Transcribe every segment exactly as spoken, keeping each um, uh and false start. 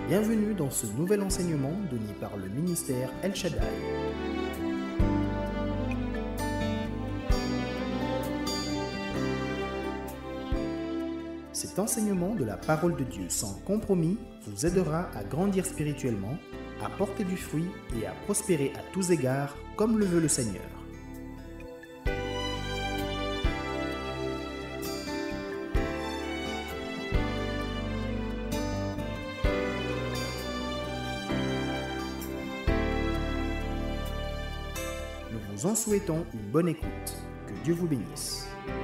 Bienvenue dans ce nouvel enseignement donné par le ministère El Shaddai. Cet enseignement de la parole de Dieu sans compromis vous aidera à grandir spirituellement, à porter du fruit et à prospérer à tous égards comme le veut le Seigneur. Nous vous en souhaitons une bonne écoute. Que Dieu vous bénisse.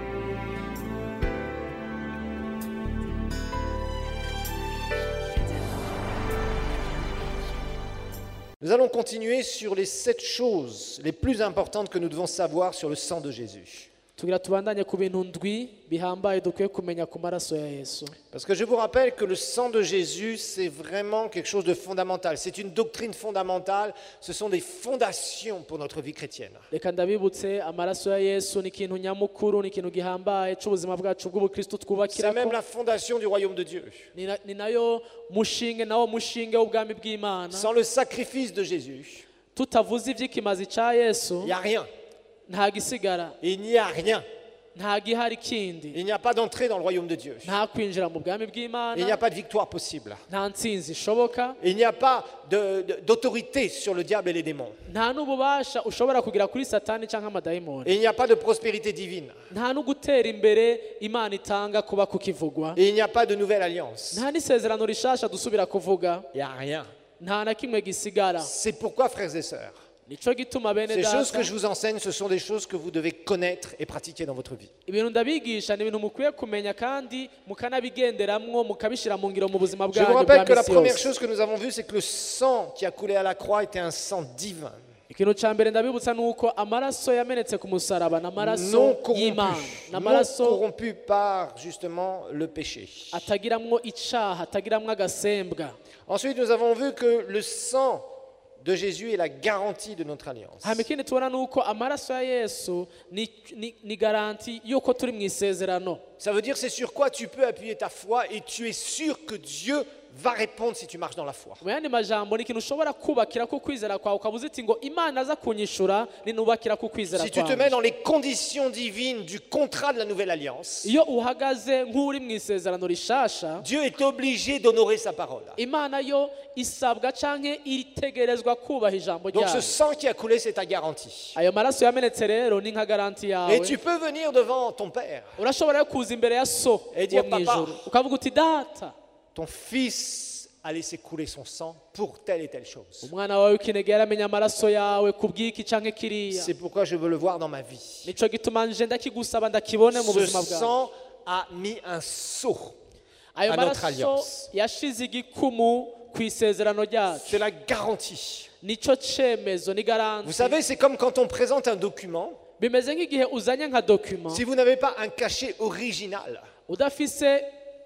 Nous allons continuer sur les sept choses les plus importantes que nous devons savoir sur le sang de Jésus. tugira tubandanye ku bintu ndwi bihambaye dukwiye kumenya ku maraso ya Yesu. Parce que je vous rappelle que le sang de Jésus, c'est vraiment quelque chose de fondamental. C'est une doctrine fondamentale. Ce sont des fondations pour notre vie chrétienne. Reka ndabibutse amaraso ya Yesu ni ikintu nyamukuru, ni ikintu gihambaye c'ubuzima bwacu bw'ubukristo C'est twubakirako. même la fondation du royaume de Dieu. Ni na- ni nayo mushinge nawo mushinge w'ubwami bw'Imana. Sans le sacrifice de Jésus, Tutavuze ivy'ikimazi ca Yesu il n'y a rien. nta gisigara, Il n'y a rien. nta gihari kindi, Il n'y a pas d'entrée dans le royaume de Dieu. nta kwinjira mu bwami Il n'y a bw'Imana, pas de victoire possible. nta ntsinzi ishoboka, Il n'y a pas de- de- d'autorité sur le diable et les démons. nta n'ububasha ushobora kugira kuri Satani canke amadayimoni, Et il n'y a pas de prospérité divine. nta no gutera imbere Imana itanga kuba kukivugwa, Et il n'y a pas de nouvelle alliance. nta n'isezerano rishasha dusubira kuvuga, Il n'y a rien. nta na kimwe gisigara. C'est pourquoi, frères et sœurs, Nico gituma bene ces choses data que je vous enseigne, ce sont des choses que vous devez connaître et pratiquer dans votre vie. ibintu ndabigisha ni ibintu mukwiye kumenya kandi mukanabigenderamwo mukabishira mu ngiro mu buzima Je vous bwanyu rappelle bwa que la misi première yose. chose que nous avons vue, c'est que le sang qui a coulé à la croix était un sang divin, Ikintu ca mbere ndabibutsa nuko amaraso yamenetse ku musaraba non n'amaraso y'Imana, corrompu, non n'amaraso corrompu par justement le péché. atagiramwo icaha, atagiramwo agasembwa. Ensuite, nous avons vu que le sang de Jésus est la garantie de notre alliance. hama ikindi tubona nuko amaraso ya Yesu ni, ni, ni garanti yuko turi mu isezerano. Ça veut dire c'est sur quoi tu peux appuyer ta foi et tu es sûr que Dieu va répondre si tu marches dans la foi. Mu yandi majambo ni ikintu ushobora kubakira ku kwizera kwawe ukaba uzi uti ngo Imana aza kunyishura ninubakira ku kwizera Si tu te kwawe. mets dans les conditions divines du contrat de la nouvelle alliance, Iyo uhagaze nk'uri mu isezerano rishasha, Dieu est obligé d'honorer sa parole. Imana yo isabwa canke iritegerezwa kubaha ijambo Donc ce ryayo. sang qui a coulé, c'est ta garantie. Ayo maraso yamenetse rero ni nka garanti Et yawe. tu peux venir devant ton Père. Urashobora yo kuza imbere ya so Et dire, wo Papa, mw'ijuru ukavuga uti data, Ton fils a laissé couler son sang pour telle et telle chose. umwana wawe w'ikinege yaramenya amaraso yawe kubw'iki canke kiriya. C'est pourquoi je veux le voir dans ma vie. Nico gituma nje ndakigusaba ndakibone mu Ce buzima bwawe. sang a mis un sceau Ayo à notre maraso alliance. yashize igikumu ku isezerano ryacu. C'est la garantie. Nico cemezo ni Vous garanti. savez, c'est comme quand on présente un document. Bimeze nk'igihe uzanye nka document Si vous n'avez pas un cachet original, udafise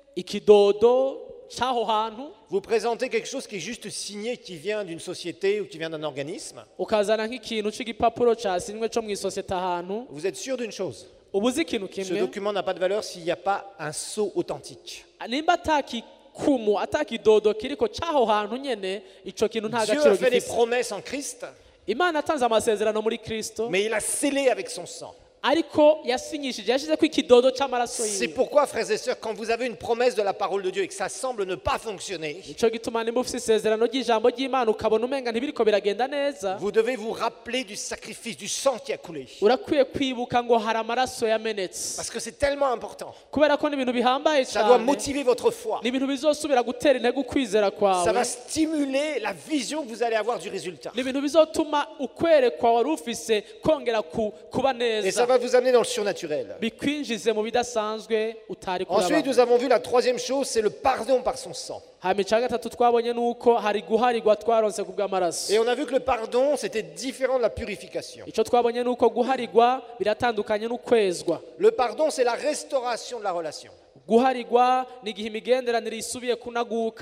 ikidodo c'aho hantu, vous présentez quelque chose qui est juste signé, qui vient d'une société ou qui vient d'un organisme, ukazana nk'ikintu c'igipapuro casinywe co mw'isosiyete ahantu, vous êtes sûr d'une chose. uba uzi ikintu Ce kimwe, document n'a pas de valeur s'il n'y a pas un sceau authentique. nimba atakikumu atakidodo kiriko c'aho hantu nyene, ico kintu nta Dieu gaciro a fait des gifise. promesses en Christ, Imana atanze amasezerano muri Kristo, mais il a scellé avec son sang. ariko yasinyishije, yashizeko ikidodo c'amaraso C'est yiwe. pourquoi, frères et sœurs, quand vous avez une promesse de la parole de Dieu et que ça semble ne pas fonctionner, Nico gituma nimba ufise isezerano ry'ijambo ry'Imana ukabona umenga ntibiriko biragenda neza, vous devez vous rappeler du sacrifice, du sang qui a coulé. urakwiye kwibuka ngo hari amaraso yamenetse, Parce que c'est tellement important. kubera ko ni ibintu bihambaye Ça doit cyane, motiver votre foi. ni ibintu bizosubira gutera intege ukwizera Ça kwawe, va stimuler la vision que vous allez avoir du résultat. ni ibintu bizotuma ukwerekwa wari ufise kongera ku- kuba Et ça neza, va vous amener dans le surnaturel. bikwinjize mu bidasanzwe utari Ensuite, kuraba. nous avons vu la troisième chose, c'est le pardon par son sang. hama icya gatatu twabonye nuko hari guharigwa twaronse ku bw'amaraso. Et on a vu que le pardon, c'était différent de la purification. Icyo twabonye nuko guharigwa biratandukanye n'ukwezwa. Le pardon, c'est la restauration de la relation. Guharigwa ni igihe imigenderanire isubiye kunaguka.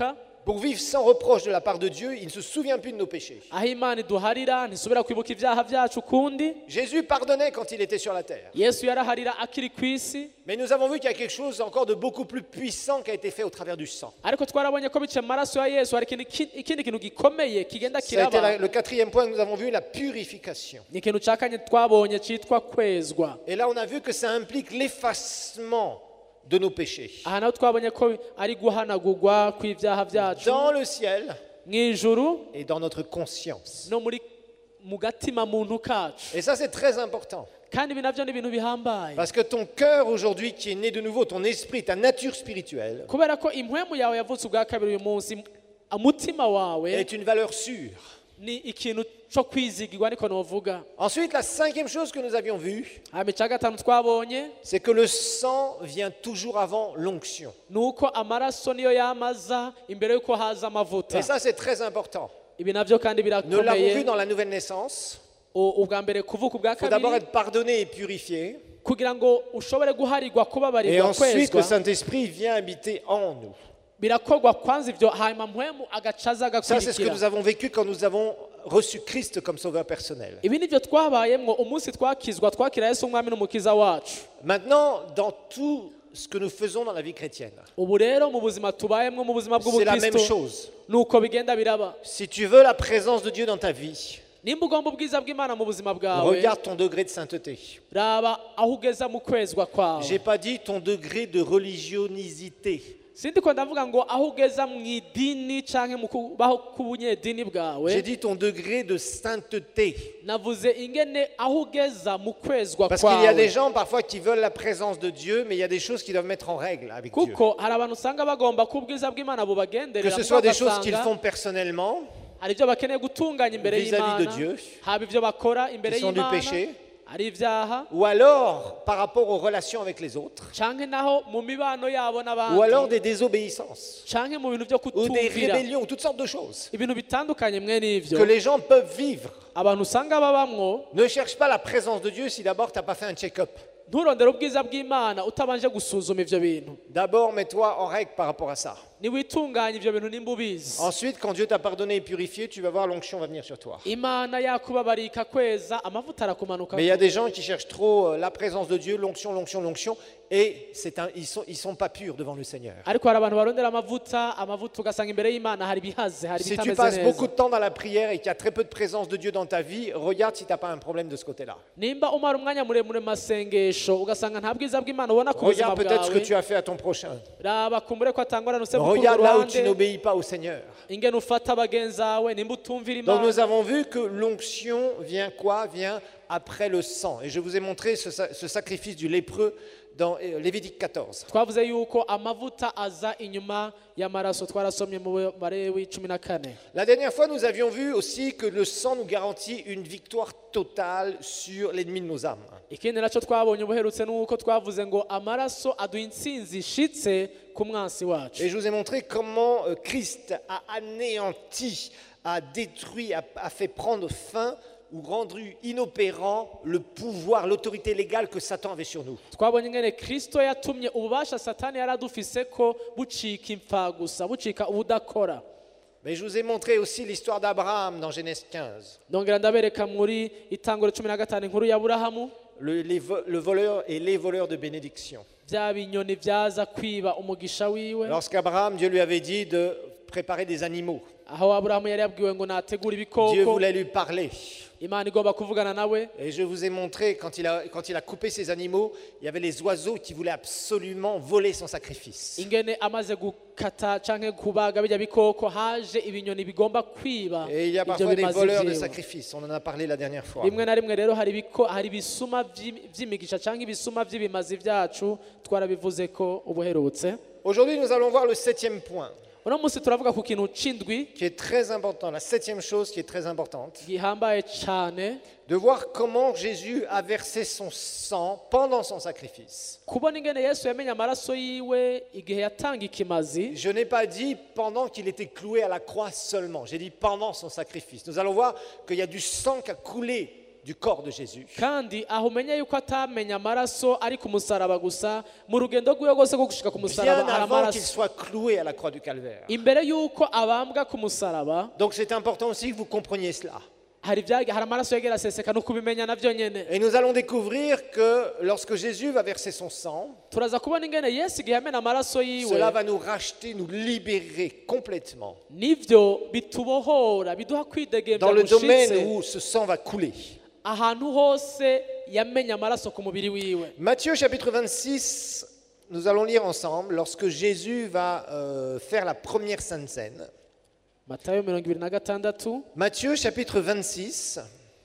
pour vivre sans reproche de la part de Dieu, il ne se souvient plus de nos péchés. aho imana iduharira ntisubira kwibuka ibyaha byacu ukundi. Jésus pardonnait quand il était sur la terre. Yesu yaraharira akiri ku isi, Mais nous avons vu qu'il y a quelque chose encore de beaucoup plus puissant qui a été fait au travers du sang. ariko twarabonye ko biciye mu maraso ya Yesu hari ikindi ki- ikindi kintu gikomeye kigenda Ça a été kiraba. la- le quatrième point que nous avons vu, la purification. Ni ikintu cya kane twabonye cyitwa kwezwa. Et là, on a vu que ça implique l'effacement de nos péchés. Aha naho twabonye ko ari guhanagurwa kw'ibyaha byacu Dans le ciel mu ijuru et dans notre conscience. no muri mu gatima muntu kacu. Et ça, c'est très important. Kandi ibi nabyo ni ibintu bihambaye, Parce que ton cœur aujourd'hui qui est né de nouveau, ton esprit, ta nature spirituelle, kubera ko impwemu yawe yavutse ubwa kabiri uyu munsi, umutima wawe est une valeur sûre. ni ikintu cyo kwizigirwa, niko novuga. Ensuite, la cinquième chose que nous avions vue, hama icya gatanu twabonye c'est que le sang vient toujours avant l'onction. ni uko amaraso niyo yamaza imbere y'uko haza amavuta. Et ça, c'est très important. Ibi nabyo kandi Nous l'avons birakomeye. vu dans la nouvelle naissance. U- ubwa mbere kuvuka ubwa Il faut d'abord kabiri être pardonné et purifié. kugira ngo ushobore guharirwa Et kubabarirwa ensuite, le kwezwa, Saint-Esprit vient habiter en nous. birakorwa kwanza ivyo, hanyuma mpwemu agacaza Ça, c'est ce que nous agakurikira. avons vécu quand nous avons reçu Christ comme sauveur personnel. Ibi nivyo twabayemwo umunsi twakizwa, twakira Yesu umwami n'umukiza wacu. Maintenant, dans tout ce que nous faisons dans la vie chrétienne, Ubu rero mu buzima tubayemwo, mu buzima c'est la même bw'ubukristo, chose. nuko bigenda biraba. Si tu veux la présence de Dieu dans ta vie, Nimba ugomba ubwiza bw'Imana mu buzima bwawe, regarde ton degré de sainteté. raba aho ugeza mu kwezwa kwawe. J'ai pas dit ton degré de religionisité. Sindiko ndavuga ngo aho ugeza mu idini canke mu kubaho k'ubunyedini J'ai bwawe, dit ton degré de sainteté. navuze ingene aho ugeza mu kwezwa Parce qu'il y a des kwawe. gens parfois qui veulent la présence de Dieu, mais il y a des choses qu'ils doivent mettre en règle avec Dieu. kuko hari abantu usanga bagomba ko ubwiza bw'Imana Que bubagenderera, ce soit des choses ugasanga qu'ils font personnellement, hari ibyo bakeneye gutunganya imbere vis-à-vis de y'Imana, Dieu, haba ibyo bakora imbere qui sont du y'Imana, péché, hari ibyaha, ou alors par rapport aux relations avec les autres, canke naho mu mibano yabo ou alors n'abandi, des désobéissances, canke mu bintu byo ou des kutumvira, rébellions, ou toutes sortes de choses ibintu bitandukanye mwe que n'ivyo les gens peuvent vivre. abantu usanga babamwo. Ne cherche pas la présence de Dieu si d'abord tu n'as pas fait un check-up. Nturondere ubwiza bw'Imana utabanje gusuzuma ivyo bintu. D'abord, mets-toi en règle par rapport à ça. Niwitunganya ivyo bintu nimba ubizi. Ensuite, quand Dieu t'a pardonné et purifié, tu vas voir l'onction va venir sur toi. Imana yakubabarika kweza, amavuta arakumanuka. Mais il y a des gens qui cherchent trop euh, la présence de Dieu, l'onction, l'onction, l'onction, et c'est un, ils sont, ils sont pas purs devant le Seigneur. Ariko hari abantu barondera amavuta, amavuta ugasanga imbere y'Imana hari bihaze, hari Si tu bitameze passes neza. beaucoup de temps dans la prière et qu'il y a très peu de présence de Dieu dans ta vie, regarde si tu n'as pas un problème de ce côté-là. Nimba umara umwanya muremure mu masengesho ugasanga nta bwiza bw'Imana ubona ku buzima Regarde peut-être ce que bwawe, tu as fait à ton prochain. raba kumbure ko atangwana nuse mu Regarde là où ruhande, tu n'obéis pas au Seigneur. ingene ufata bagenzi bawe, nimba utumvira Donc Imana. nous avons vu que l'onction vient quoi? Vient après le sang. Et je vous ai montré ce, sa- ce sacrifice du lépreux dans euh, Lévitique quatorze. Twavuze yuko amavuta aza inyuma y'amaraso, twarasomye mu Balewi cumi na kane. La dernière fois, nous avions vu aussi que le sang nous garantit une victoire totale sur l'ennemi de nos âmes. Ikindi nacyo twabonye ubuherutse nuko twavuze ngo amaraso aduha intsinzi ishitse ku mwansi wacu. Et je vous ai montré comment euh, Christ a anéanti, a détruit, a, a fait prendre fin ou rendu inopérant le pouvoir, l'autorité légale que Satan avait sur nous. Twabonye ingene Kristo yatumye ububasha Satani yaradufise ko bucika impfagusa, bucika ubudakora. Mais je vous ai montré aussi l'histoire d'Abraham dans Genèse quinze. Ndongera ndabereka muri itanguro cumi na gatanu inkuru ya Aburahamu, Le, les vo- le voleur et les voleurs de bénédiction. bya binyoni byaza kwiba umugisha wiwe. Lorsqu'Abraham, Dieu lui avait dit de préparer des animaux, Aho Aburahamu yari yabwiwe ngo nategure Dieu ibikoko, voulait lui parler. Imana igomba kuvugana nawe. Et je vous ai montré, quand il, a, quand il a coupé ses animaux, il y avait les oiseaux qui voulaient absolument voler son sacrifice. Ingene amaze gukata canke kubaga bijya bikoko, haje ibinyoni bigomba kwiba Et il y a ibyo parfois des bimaze voleurs de vyiwe. sacrifices, on en a parlé la dernière fois. Rimwe na rimwe rero hari ibiko- hari ibisuma vy'im- vy'imigisha canke ibisuma vy'ibimazi vyacu, twarabivuze ko ubuherutse. Aujourd'hui, nous allons voir le septième point, Uno munsi turavuga ku kintu c'indwi qui est très important, la septième chose qui est très importante, gihambaye cane, de voir comment Jésus a versé son sang pendant son sacrifice. kubona ingene Yesu yamenye amaraso yiwe igihe yatanga ikimazi. Je n'ai pas dit pendant qu'il était cloué à la croix seulement, j'ai dit pendant son sacrifice. Nous allons voir qu'il y a du sang qui a coulé du corps de Jésus. kandi aho umenya yuko atamenya amaraso ari ku musaraba gusa mu rugendo rw'iwe rwose rwo gushika ku musaraba Bien hari avant qu'il amaraso soit cloué à la croix du Calvaire. imbere yuko abambwa ku musaraba Donc c'est important aussi que vous compreniez cela. hari ibyagi- hari amaraso yegera aseseka no kubimenya navyo nyene. Et nous allons découvrir que lorsque Jésus va verser son sang, turaza kubona ingene Yesu igihe yamena amaraso yiwe cela va nous racheter, nous libérer complètement nivyo bitubohora biduha dans kwidegembya le domaine gushitse où ce sang va couler. ahantu hose yamenya amaraso ku mubiri wiwe. Matthieu chapitre vingt-six, nous allons lire ensemble lorsque Jésus va euh, faire la première Sainte Seine. Matayo mirongo ibiri na gatandatu Matthieu chapitre vingt-six,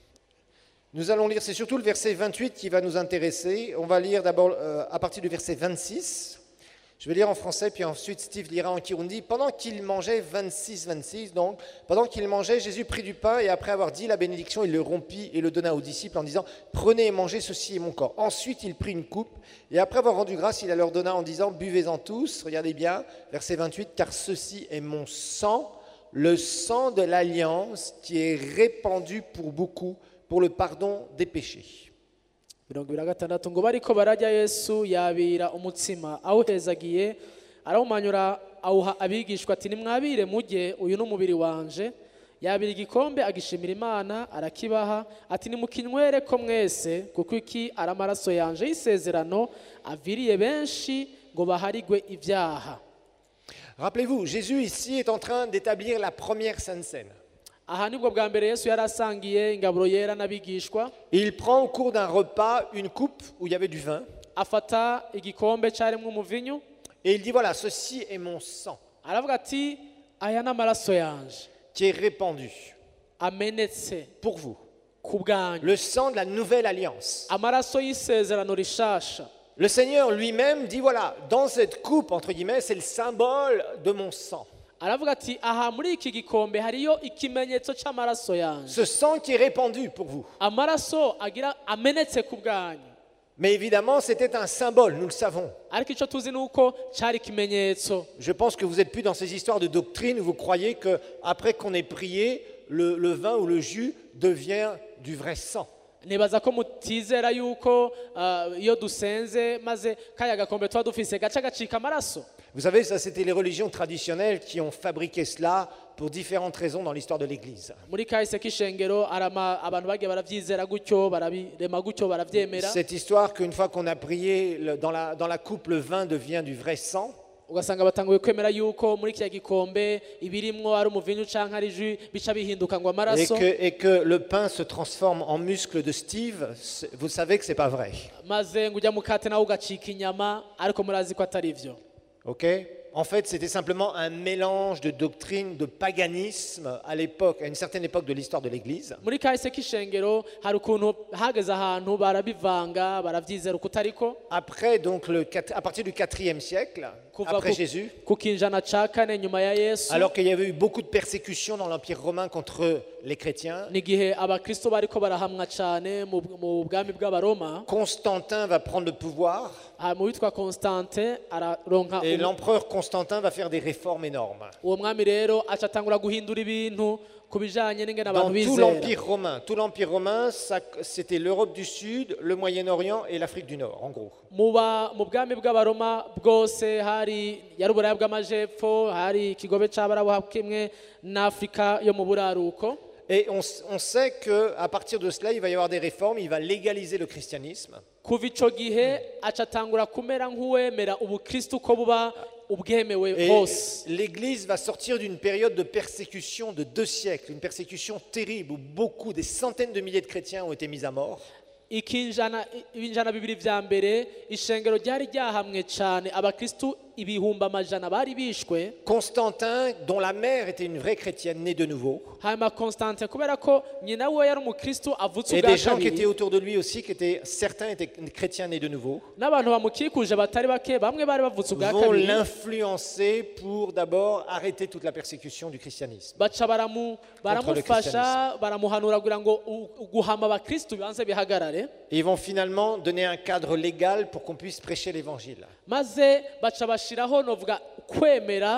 nous allons lire, c'est surtout le verset vingt-huit qui va nous intéresser. On va lire d'abord euh, à partir du verset vingt-six. Je vais lire en français, puis ensuite Steve lira en Kirundi. Pendant qu'il mangeait, vingt-six vingt-six donc, pendant qu'il mangeait, Jésus prit du pain et après avoir dit la bénédiction, il le rompit et le donna aux disciples en disant « Prenez et mangez, ceci est mon corps ». Ensuite, il prit une coupe et après avoir rendu grâce, il la leur donna en disant « Buvez-en tous ». Regardez bien, verset vingt-huit, « Car ceci est mon sang, le sang de l'alliance qui est répandu pour beaucoup pour le pardon des péchés. » mirongo ibiri na gatandatu ngo bariko bararya Yesu yabira umutsima awuhezagiye arawumanyura awuha abigishwa ati nimwabire mujye uyu n'umubiri wanje yabira igikombe agishimira Imana arakibaha ati nimukinywere ko mwese kuko iki ari amaraso yanje y'isezerano aviriye benshi ngo baharigwe ibyaha. Rappelez-vous, Jésus ici est en train d'établir la première Sainte Seine. aha nibwo bwa mbere Yesu yari asangiye ingaburo yera n'abigishwa. Il prend au cours d'un repas une coupe où il y avait du vin afata igikombe cyarimo umuvinyu et il dit voilà, ceci est mon sang aravuga ati aya n'amaraso yanje qui est répandu amenetse pour vous. ku bwanyu, Le sang de la nouvelle alliance. amaraso y'isezerano rishasha. Le Seigneur lui-même dit voilà, dans cette coupe, entre guillemets, c'est le symbole de mon sang. aravuga ati aha muri iki gikombe hariyo ikimenyetso cy'amaraso yanje, Ce sang qui est répandu pour vous. amaraso agira amenetse ku bwanyu. Mais évidemment, c'était un symbole, nous le savons. ariko icyo tuzi ni uko cyari ikimenyetso. Je pense que vous n'êtes plus dans ces histoires de doctrine où vous croyez qu'après qu'on ait prié, le, le vin ou le jus devient du vrai sang. nibaza ko mutizera yuko ah, iyo dusenze maze kaya gakombe tuba dufise gaca gacika amaraso. Vous savez, ça c'était les religions traditionnelles qui ont fabriqué cela pour différentes raisons dans l'histoire de l'Église. muri kahise k'ishengero arama abantu bagiye barabyizera gutyo barabirema gutyo barabyemera. Cette histoire qu'une fois qu'on a prié, le- dans la, dans la coupe, le vin devient du vrai sang. ugasanga batanguye kwemera yuko muri kiriya gikombe ibirimwo ari umuvinyu canke ari jus bica bihinduka ngo Et amaraso, que, et que le pain se transforme en muscle de Steve, c'est- vous savez que ce n'est pas vrai. maze ngo ujya mukate nawe ugacika inyama, ariko murazi ko atari ivyo. Ok? En fait, c'était simplement un mélange de doctrines, de paganisme à l'époque, à une certaine époque de l'histoire de l'Église. muri kahise k'ishengero hari ukuntu hageze ahantu barabivanga baravyizera uko utariko. Après, donc, le, quat- à partir du quatrième siècle, kuva après ku- Jésus, ku kinjana ca kane nyuma ya Yesu, alors qu'il y avait eu beaucoup de persécutions dans l'Empire romain contre les chrétiens, n'igihe abakristo bariko barahamwa cane mu mu bwami bw'abaroma, Constantin va prendre le pouvoir ah, mu witwa Constantin araronka et ubu- l'empereur Constantin va faire des réformes énormes. uwo mwami rero aca atangura guhindura ibintu ku bijanye n'ingene Dans abantu tout bizera. l'Empire romain, tout l'Empire romain, ça- c'était l'Europe du Sud, le Moyen-Orient et l'Afrique du Nord, en gros. muba mu bwami bw'abaroma bwose hari yari uburaya bw'amajepfo, hari ikigobe c'abarabu kimwe n'Afrika yo mu buraruko. Et on, s- on sait qu'à partir de cela, il va y avoir des réformes, il va légaliser le christianisme. kuva ico gihe aca atangura kumera nk'uwemera ubukristo ko buba ubwemewe Et hose. l'Église va sortir d'une période de persécution de deux siècles, une persécution terrible où beaucoup, des centaines de milliers de chrétiens ont été mis à mort. ikinjana ibinjana bibiri vya mbere ishengero ryari ryahamwe cane, abakristo ibihumbi amajana bari bishwe. Constantin, dont la mère était une vraie chrétienne née de nouveau, hanyuma Constantin kubera ko nyina we yari umukristo avutse et ubwa des gens qui étaient kabiri, autour de lui aussi, qui étaient, certains étaient chrétiens nés de nouveau, n'abantu bamukikuje batari bake bamwe bari bavutse ubwa vont kabiri, l'influencer pour d'abord arrêter toute la persécution du christianisme. baca baramu baramufasha baramuhanura kugira ngo u- guhama abakristo bibanze bihagarare, Et ils vont finalement donner un cadre légal pour qu'on puisse prêcher l'évangile. maze baca bashiraho novuga kwemera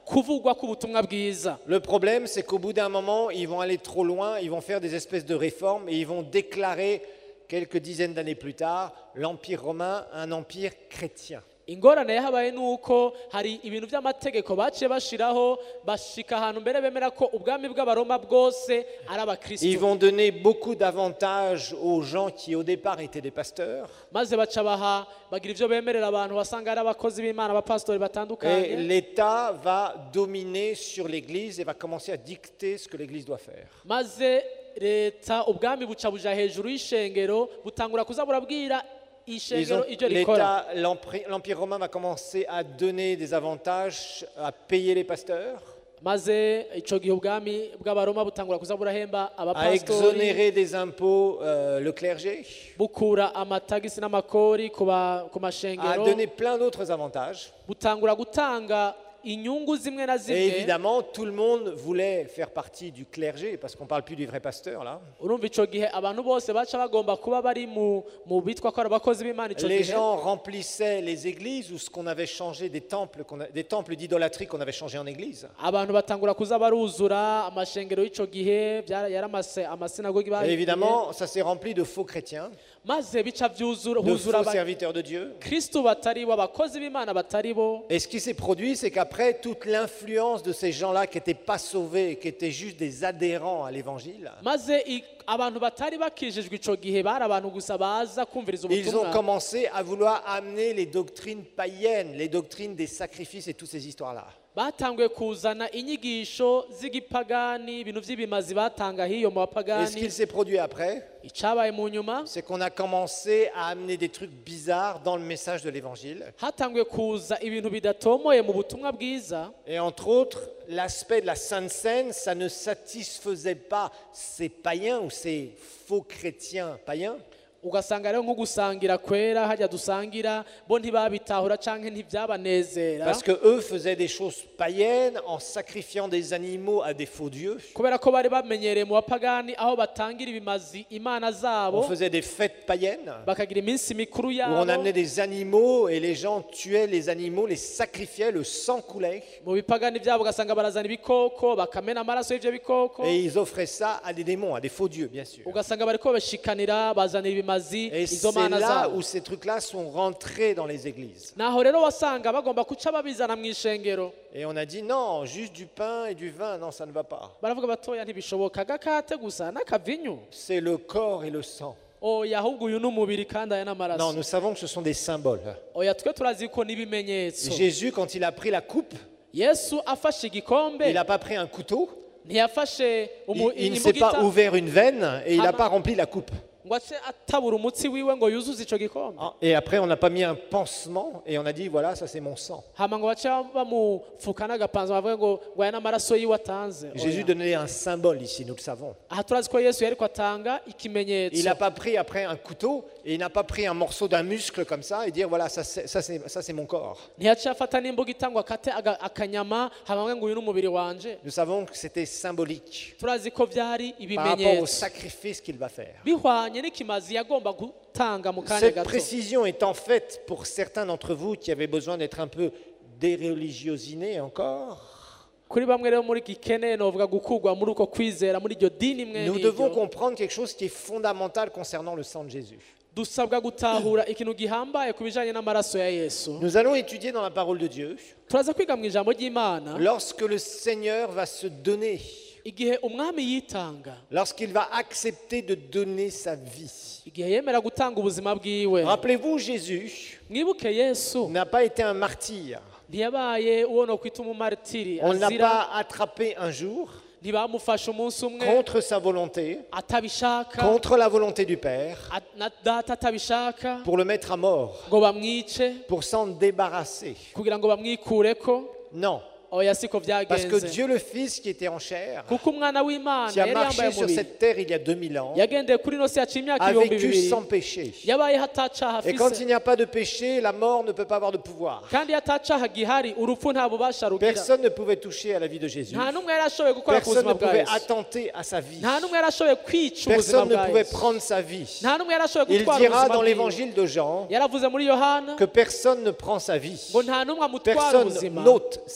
kuvugwa k'ubutumwa bwiza. Le problème, c'est qu'au bout d'un moment, ils vont aller trop loin, ils vont faire des espèces de réformes et ils vont déclarer, quelques dizaines d'années plus tard, l'Empire romain un empire chrétien. Ingorane yahabaye nuko hari ibintu by'amategeko baciye bashiraho bashika ahantu mbere bemera ko ubwami bw'abaroma bwose ari abakristo. Ils vont donner beaucoup d'avantages aux gens qui au départ étaient des pasteurs. Maze baca baha bagira ivyo bemerera abantu basanga ari abakozi b'Imana abapastori Et batandukanye. l'État va dominer sur l'Église et va commencer à dicter ce que l'Église doit faire. Maze leta ubwami buca buja hejuru y'ishengero butangura kuza burabwira Ils ishengero ont- ivyo rikora. L'État, l'Empire l'Empire romain va commencer à donner des avantages, à payer les pasteurs, Maze ico gihe ubwami bw'abaroma butangura kuza burahemba à abapastori, exonérer des impôts euh, le clergé, bukura amatagisi n'amakori ku ba- ku à mashengero, donner plein d'autres avantages. butangura gutanga inyungu zimwe na Et zimwe. évidemment, tout le monde voulait faire partie du clergé, parce qu'on ne parle plus du vrai pasteur là. Urumva ico gihe abantu bose baca bagomba kuba bari mu mu bitwa ko ari abakozi b'Imana ico Les gihe. gens remplissaient les églises ou ce qu'on avait changé des temples, qu'on a- des temples d'idolâtrie qu'on avait changé en église. Abantu batangura kuza baruzura amashengero y'ico gihe byara- yaramase amasinagogi Et bari. évidemment, ça s'est rempli de faux chrétiens, Maze bica vyuzura de huzura faux aba- serviteurs de Dieu. Kristo batari bo abakozi b'Imana batari bo. Et ce qui s'est produit, c'est qu'après, toute l'influence de ces gens-là qui n'étaient pas sauvés, qui étaient juste des adhérents à l'évangile, Maze i- abantu batari bakijijwe ico gihe bari abantu gusa baza kumviriza ils ont ubutumwa. commencé à vouloir amener les doctrines païennes, les doctrines des sacrifices et toutes ces histoires-là. Batanguye kuzana inyigisho z'igipagani ibintu vy'ibimazi batanga hiyo mu Et ce bapagani. qu'il s'est produit après, Icabaye mu nyuma c'est qu'on a commencé à amener des trucs bizarres dans le message de l'évangile. hatanguye kuza ibintu bidatomoye mu butumwa bwiza. Et entre autres, l'aspect de la Sainte Seine, ça ne satisfaisait pas ces païens ou ces faux chrétiens païens. Ugasanga rero nko gusangira kwera hajya dusangira bo ntibabitahura canke ntivyabanezera Parce qu'eux faisaient des choses païennes en sacrifiant des animaux à des faux dieux. kubera ko bari bamenyereye mu bapagani aho batangira ibimazi imana On zabo faisait des fêtes païennes bakagira iminsi mikuru où on yabo amenait des animaux et les gens tuaient les animaux, les sacrifiaient, le sang coulait. mu bipagani byabo ugasanga barazana ibikoko bakamena amaraso y'ivyo bikoko Et ils offraient ça à des démons, à des faux dieux, bien sûr. ugasanga bariko bashikanira bazanira ibimazi Et izo c'est mana là zabo où ces trucs-là sont rentrés dans les églises. naho rero wasanga bagomba kuca babizana mu ishengero Et on a dit non, juste du pain et du vin, non, ça ne va pas. baravuga batoya ntibishoboka agakate gusa n'akavinyu C'est le corps et le sang. oya ahubwo uyu n'umubiri kandi aya Non, n'amaraso nous savons que ce sont des symboles. oya twe turazi ko n'ibimenyetso Jésus, quand il a pris la coupe, yesu afashe igikombe il n'a pas pris un couteau, ntiyafashe il, umu- il ne s'est imbugita pas ouvert une veine et il n'a Ama- pas rempli la coupe. ngo ace atabura umutsi wiwe ngo yuzuze ico gikombe Et après, on n'a pas mis un pansement et on a dit voilà, ça c'est mon sang. hama ngo bace bamufuka n'agapanzo bavuge ngo ngo aya n'amaraso yiwe atanze Jésus Oya. donnait un symbole ici, nous le savons. aha turazi ko yesu yariko atanga Il ikimenyetso n'a pas pris après un couteau et il n'a pas pris un morceau d'un muscle comme ça et dire voilà, ça c'est, ça c'est, ça c'est mon corps. ntiyaciye afata n'imbugita ngo akate aga- akanyama hama ngo uyu n'umubiri wanje Nous savons que c'était symbolique turazi ko vyari par rapport au ibimenyetso sacrifice qu'il va faire. bihwanye n'ikimazi yagomba gutanga mu kanya Cette gato précision est en fait pour certains d'entre vous qui avaient besoin d'être un peu déreligiosinés encore. kuri bamwe rero muri gikeneye novuga gukurwa muri uko kwizera muri iryo dini mwe Nous devons n'iryo comprendre quelque chose qui est fondamental concernant le sang de Jésus. dusabwa gutahura ikintu gihambaye ku bijanye n'amaraso ya yesu Nous allons étudier dans la parole de Dieu turaza kwiga mu ijambo ry'imana lorsque le Seigneur va se donner, igihe umwami yitanga lorsqu'il va accepter de donner sa vie. igihe yemera gutanga ubuzima bwiwe Rappelez-vous, Jésus mwibuke yesu n'a pas été un martyr. ntiyabaye uwo no kwita umumaritiri On ne l'a azira pas attrapé un jour ntibamufashe umunsi umwe contre sa volonté, atabishaka contre la volonté du Père, at- na data atabishaka pour le mettre à mort, ngo bamwice pour s'en débarrasser. kugira ngo bamwikureko Non, oya siko parce que byagenze Dieu le Fils qui était en chair, kuko umwana w'imana qui a yari yambaye marché sur umubiri cette terre il y a deux mille ans, yagendeye kuri ino si yaciye imyaka a ibihumbi vécu bibiri sans péché. yabayeho atacaha Et quand afise il n'y a pas de péché, la mort ne peut pas avoir de pouvoir. kandi iyo atacaha gihari urupfu nta bubasha rugira Personne ne pouvait toucher à la vie de Jésus. nta n'umwe yari ashoboye gukora ku Personne buzima ne bwa pouvait yesu attenter à sa vie. nta n'umwe yari ashoboye kwica ubuzima Personne ne bwa pouvait yesu prendre sa vie. nta n'umwe yari ashoboye Il gutwara dira ubuzima dans bwiwe l'évangile de Jean yaravuze muri yohana que personne ne prend sa vie. ngo nta n'umwe amutwara Personne ubuzima n'ôte sa vie. ngo nta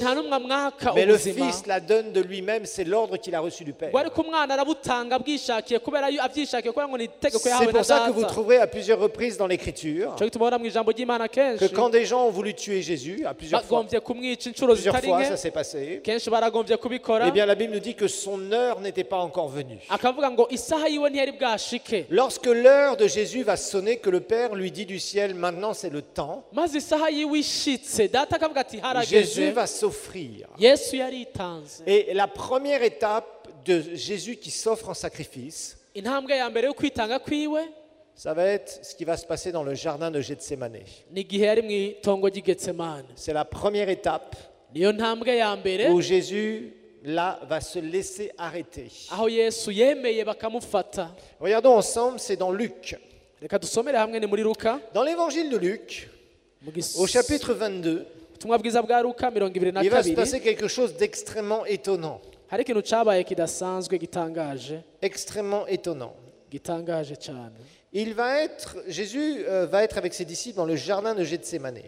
nta n'umwe amwaka mais le ubuzima Fils la donne de lui-même, c'est l'ordre qu'il a reçu du Père. ngo ariko umwana arabutanga bwishakiye kubera yo abyishakiye kubera ngo ni itegeko C'est yahawe na pour ça que vous data trouverez à plusieurs reprises dans l'Écriture cyo gituma ubona mu ijambo ry'Imana que kenshi quand des gens ont voulu tuer Jésus, à plusieurs fois, bagombye kumwica inshuro plusieurs zitari fois nke ça s'est passé, kenshi baragombye kubikora eh bien la Bible nous dit que son heure n'était pas encore venue. akavuga ngo isaha yiwe ntiyari bwashike Lorsque l'heure de Jésus va sonner, que le Père lui dit du ciel, maintenant c'est le temps, maze isaha yiwe ishitse data akavuga ati Jésus harageze va s'offrir. yesu yaritanze Et la première étape de Jésus qui s'offre en sacrifice, intambwe ya mbere yo kwitanga kwiwe ça va être ce qui va se passer dans le jardin de Gethsémané. ni igihe yari mu itongo ry'igetsemane C'est la première étape niyo ntambwe ya mbere où Jésus, là, va se laisser arrêter. aho yesu yemeye bakamufata Regardons ensemble, c'est dans Luc. reka dusomere hamwe ni muri luka Dans l'évangile de Luc, mu gis- au chapitre vingt-deux, ubutumwa bwiza bwa luka mirongo ibiri na il va se kabiri passer quelque chose d'extrêmement étonnant. hari ikintu cyabaye kidasanzwe gitangaje Extrêmement étonnant. gitangaje cyane Il va être, Jésus euh, va être avec ses disciples dans le jardin de Gethsémané.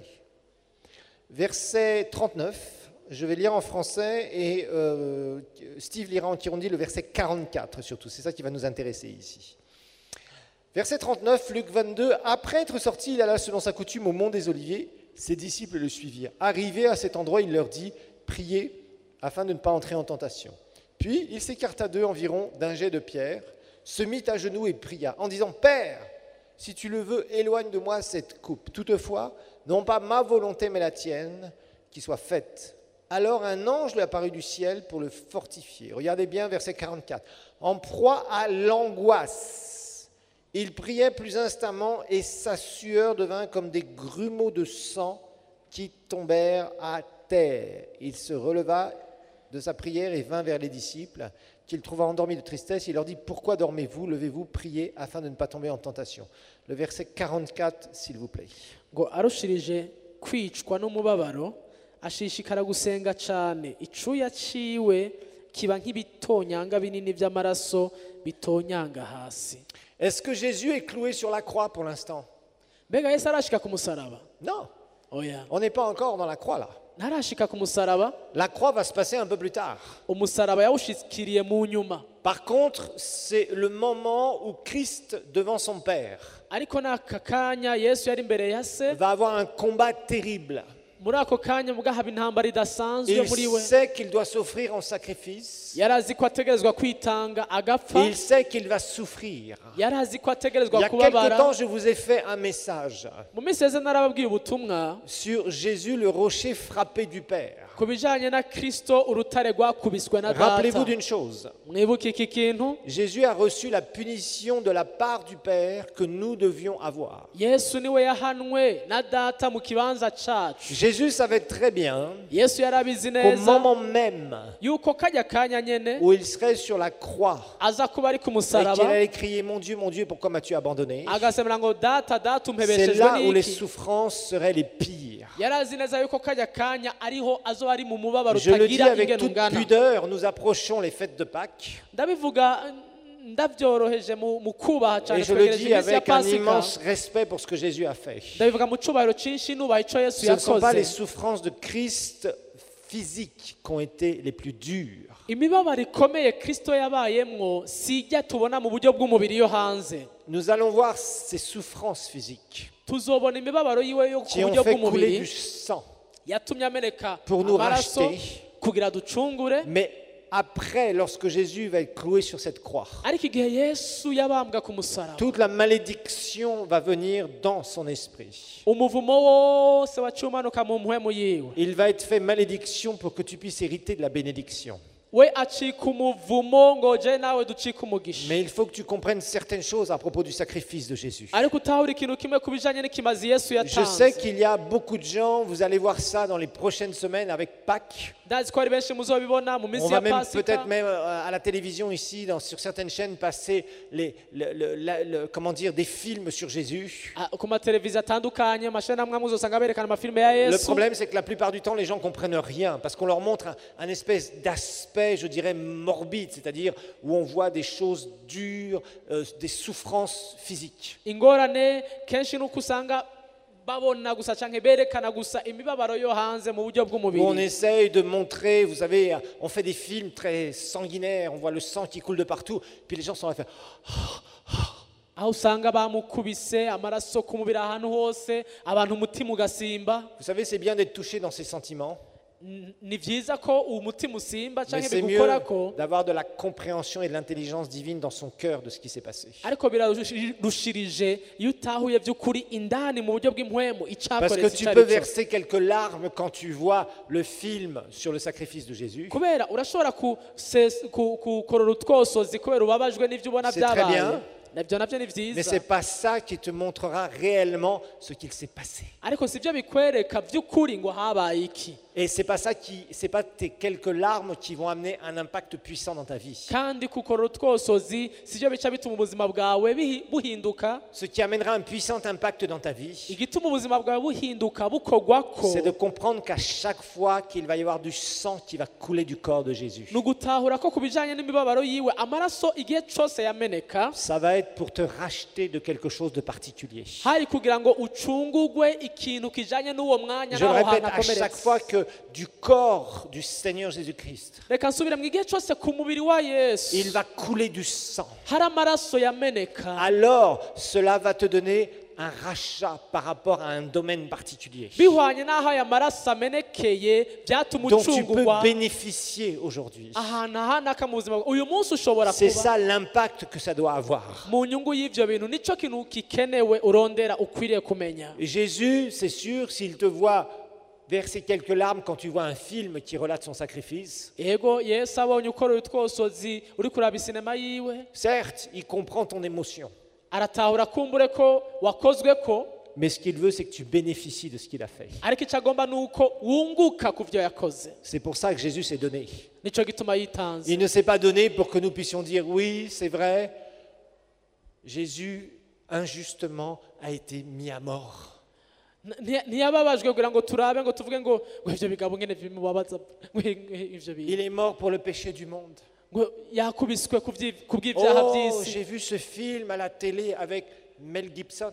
Verset trente-neuf, je vais lire en français et euh, Steve lira en Kirundi le verset quarante-quatre surtout. C'est ça qui va nous intéresser ici. Verset trente-neuf, Luc vingt-deux, après être sorti, il alla selon sa coutume au mont des Oliviers. Ses disciples le suivirent. Arrivé à cet endroit, il leur dit, priez afin de ne pas entrer en tentation. Puis il s'écarta d'eux environ d'un jet de pierre, se mit à genoux et pria en disant, Père, si tu le veux, éloigne de moi cette coupe. Toutefois, non pas ma volonté mais la tienne, qui soit faite. Alors un ange lui apparut du ciel pour le fortifier. Regardez bien verset quarante-quatre. En proie à l'angoisse, il priait plus instamment et sa sueur devint comme des grumeaux de sang qui tombèrent à terre. Il se releva de sa prière et vint vers les disciples qu'il trouva endormis de tristesse. Il leur dit, pourquoi dormez-vous? Levez-vous, priez afin de ne pas tomber en tentation. Le verset quarante-quatre, s'il vous plaît. ngo arushirije kwicwa n'umubabaro ashishikara gusenga cyane icuya ciwe kiba nk'ibitonyanga binini by'amaraso bitonyanga hasi Est-ce que Jésus est cloué sur la croix pour l'instant? mbega yesu arashika ku musaraba Non, oya on n'est pas encore dans la croix là. ntarashika ku musaraba La croix va se passer un peu plus tard. umusaraba yawushikiriye mu nyuma Par contre, c'est le moment où Christ, devant son Père, ariko n'aka kanya yesu yari imbere ya se va avoir un combat terrible. muri ako kanya muga haba intambara idasanzwe Il muri we sait qu'il doit s'offrir en sacrifice. yari azi ko ategerezwa kwitanga agapfa Il sait qu'il va souffrir. yari azi ko Il y ategerezwa a quelque kubabara temps, je vous ai fait un message mu minsi yeze narababwiye ubutumwa sur Jésus, le rocher frappé du Père. ku bijyanye na kirisito urutare rwakubiswe na Rappelez-vous data d'une chose. mwibuke iki kintu Jésus a reçu la punition de la part du Père que nous devions avoir. yesu niwe yahanwe na data mu kibanza cacu Jésus savait très bien yesu yari abizi qu'au neza moment même yuko kajya kanya nyene où il serait sur la croix aza kuba ari ku et qu'il musaraba allait crier, mon Dieu, mon Dieu, pourquoi m'as-tu abandonné? agasemera ngo data data C'est umpebeshejwe là où les n'iki souffrances seraient les pires. yari azi neza yuko kajya kanya ariho azoba ari mu mubabaro Je le dis utagira avec ingene toute ungana pudeur, nous approchons les fêtes de Pâques ndabivuga ndabyoroheje mu mu kubaha cyane et je le twegereje dis iminsi ya avec un pasika immense respect pour ce que Jésus a fait. ndabivuga mu cyubahiro cyinshi nubaha icyo yesu Ce ne sont pas les yakoze souffrances de Christ physiques qui ont été les plus dures. imibabaro ikomeye kirisito yabayemwo si ijya tubona mu buryo bw'umubiri yo hanze Nous allons voir ces souffrances physiques tuzobona imibabaro yiwe yo ku qui ont buryo fait couler bw'umubiri du sang. yatumye ameneka Pour nous amaraso racheter. kugira ducungure Mais après, lorsque Jésus va être cloué sur cette croix, ariko igihe yesu yabambwa ku musaraba toute la malédiction va venir dans son esprit. umuvumo wose waciye umanuka mu mpwemu yiwe Il va être fait malédiction pour que tu puisses hériter de la bénédiction. we acika umuvumo ngo je nawe ducika umugisha Mais il faut que tu comprennes certaines choses à propos du sacrifice de Jésus. ariko utahura ikintu kimwe ku bijanye n'ikimazi yesu Je sais yatanze qu'il y a beaucoup de gens, vous allez voir ça dans les prochaines semaines avec Pâques. ndazi ko ari benshi muzobibona mu On minsi va ya même pasika peut-être même euh, à la télévision ici, dans, sur certaines chaînes, passer les, le- le- la- le- comment dire, des films sur Jésus. Ah, ku mateleviziyo atandukanye amasheni amwe amwe uzosanga berekana amafilime ya Le yesu problème, c'est que la plupart du temps, les gens ne comprennent rien parce qu'on leur montre un, un espèce d'aspect, je dirais, morbide, c'est-à-dire où on voit des choses dures, euh, des souffrances physiques. ingorane kenshi nuko usanga babona gusa canke berekana gusa imibabaro yo hanze mu buryo Où on bw'umubiri essaye de montrer, vous savez, on fait des films très sanguinaires, on voit le sang qui coule de partout, puis les gens sont là à faire aho usanga bamukubise amaraso ku mubiri ahantu hose abantu umutima ugasimba. Vous savez, c'est bien d'être touché dans ses sentiments, N- ni vyiza ko umutima usimba mais canke c'est mieux bigukorako, d'avoir de la compréhension et de l'intelligence divine dans son cœur de ce qui s'est passé. ariko birarushirije iyo utahuye by'ukuri indani mu buryo bw'impwemu Parce que icakoretse tu ico peux ari cyo. verser quelques larmes quand tu vois le film sur le sacrifice de Jésus. kubera urashobora kuses- ku- kukorora utwosozi kubera ubabajwe n'ivyo ubona C'est très byabaye, bien. nabyo nabyo ni Mais vyiza, ce n'est pas ça qui te montrera réellement ce qu'il s'est passé. ariko sivyo bikwereka by'ukuri ngo habaye iki, Et c'est pas ça qui, c'est pas tes quelques larmes qui vont amener un impact puissant dans ta vie. kandi kukorora utwosozi sivyo bica bituma ubuzima bwawe bihi- buhinduka. Ce qui amènera un puissant impact dans ta vie, Igituma ubuzima bwawe buhinduka bukorwako c'est de comprendre qu'à chaque fois qu'il va y avoir du sang qui va couler du corps de Jésus, ni ugutahura ko ku bijanye n'imibabaro yiwe amaraso igihe cose yameneka ça va être pour te racheter de quelque chose de particulier. hari kugira ngo ucungugwe ikintu kijanye n'uwo mwanya Je le n'aho répète hantu à chaque akomeretse. fois que du corps du Seigneur Jésus-Christ, Reka nsubire mu igihe cose ku mubiri wa Yesu il va couler du sang. hari amaraso yameneka, Alors, cela va te donner un rachat par rapport à un domaine particulier bihwanye n'aho aya maraso amenekeye byatuma dont tu peux ucungugwa bénéficier aujourd'hui. ahantu ahanaka mu buzima bwawe. Uyu munsi ushobora C'est kuba ça l'impact que ça doit avoir. mu nyungu y'ivyo bintu, nico kintu gikenewe urondera ukwiriye kumenya. Et Jésus, c'est sûr, s'il te voit verser quelques larmes quand tu vois un film qui relate son sacrifice, Ego Yesu abonye ukorora utwosozi uri kuraba isinema yiwe, certes, il comprend ton émotion, aratahura kumbure ko wakozwe ko, mais ce qu'il veut, c'est que tu bénéficies de ce qu'il a fait. ariko icyo agomba ni uko wunguka ku byo yakoze. C'est pour ça que Jésus s'est donné. Nicyo gituma yitanze. Il ne s'est pas donné pour que nous puissions dire oui, c'est vrai, Jésus injustement a été mis à mort. Nti- ntiyababajwe kugira ngo turabe ngo tuvuge ngo ngo ivyo bigabo ngene bimubabaza ngo ivyo bintu Il est mort pour le péché du monde. ngo yakubiswe ku vyi- ku bw'ivyaha Oh, by'isi. j'ai vu ce film à la télé avec Mel Gibson.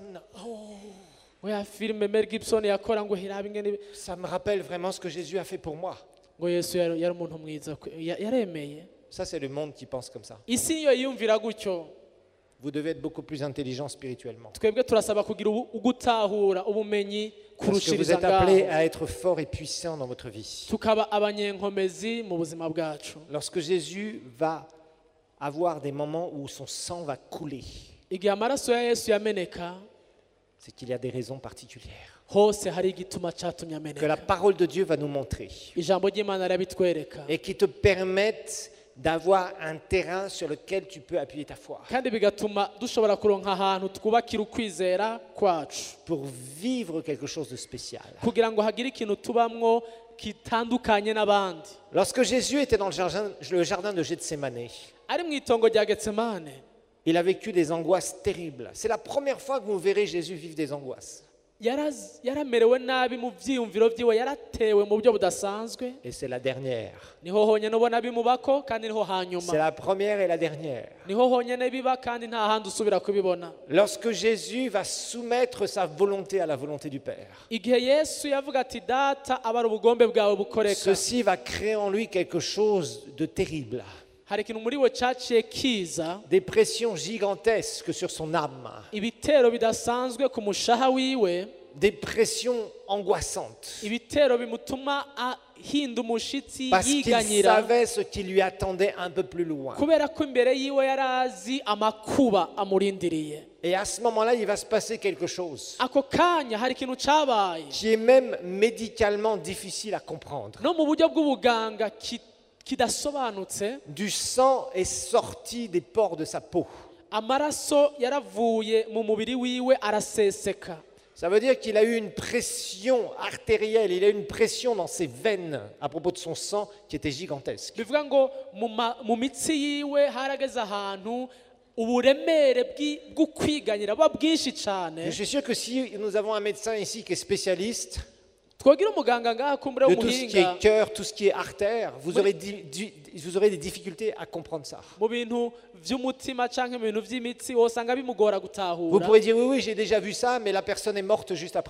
ngo ya filime Mel Gibson yakora ngo hirabe ingene Ça me rappelle vraiment ce que Jésus a fait pour moi. ngo Yesu yari yari umuntu mwiza, ya- yaremeye. Ça, c'est le monde qui pense comme ça. Isi niyo yiyumvira gutyo. Vous devez être beaucoup plus intelligent spirituellement. Twebwe turasaba kugira ubu- ugutahura ubumenyi Parce que vous kurushiriza êtes appelé ngaho, à être fort et puissant dans votre vie. tukaba abanyenkomezi mu buzima bwacu. Lorsque Jésus va avoir des moments où son sang va couler, Igihe amaraso ya Yesu yameneka, c'est qu'il y a des raisons particulières hose hari igituma catumye que la ameneka. parole de Dieu va nous montrer Ijambo ry'Imana rirabitwereka, et qui te permettent d'avoir un terrain sur lequel tu peux appuyer ta foi kandi bigatuma dushobora kuronka ahantu twubakira ukwizera kwacu, pour vivre quelque chose de spécial. kugira ngo hagire ikintu tubamwo kitandukanye n'abandi. Lorsque Jésus était dans le jardin, le jardin de Gethsémané, Ari mu itongo rya Getsemane, il a vécu des angoisses terribles. C'est la première fois que vous verrez Jésus vivre des angoisses. yaraz- yaramerewe nabi mu vyiyumviro vyiwe, yaratewe mu buryo budasanzwe. Et c'est la dernière. Niho honyene ubona bimubako, kandi niho C'est hanyuma. la première et la dernière. Niho honyene biba, kandi nta handi usubira kubibona. Lorsque Jésus va soumettre sa volonté à la volonté du Père, Igihe Yesu yavuga ati data aba ari ubugombe bwawe bukoreka, ceci va créer en lui quelque chose de terrible. hari ikintu muri we caciye kiza, Des pressions gigantesques sur son âme. ibitero bidasanzwe ku mushaha wiwe, Des pressions angoissantes. ibitero bimutuma ahinda umushitsi, Parce qu'il yiganyira, savait ce qui lui attendait un peu plus loin. kubera ko imbere yiwe yari azi amakuba amurindiriye. Et à ce moment-là, il va se passer quelque chose Ako kanya hari ikintu cabaye, qui est même médicalement difficile à comprendre. no mu buryo bw'ubuganga ki- kidasobanutse. Du sang est sorti des pores de sa peau. Amaraso yaravuye mu mubiri wiwe araseseka. Ça veut dire qu'il a eu une pression artérielle, il a eu une pression dans ses veines à propos de son sang qui était gigantesque. Bivuga ngo mu ma- mu mitsi yiwe harageze ahantu uburemere bw'i- bwo kwiganyira buba bwinshi cyane. Je suis sûr que si nous avons un médecin ici qui est spécialiste Twogira umuganga ngaha kumbure de tout ce qui est w'umuhinga cœur, tout ce qui est artère, vous aurez, di- di- vous aurez des difficultés à comprendre ça. mu bintu vy'umutima canke mu bintu vy'imitsi wosanga bimugora Vous gutahura. pourrez dire oui, oui, j'ai déjà vu ça, mais la personne est morte juste après.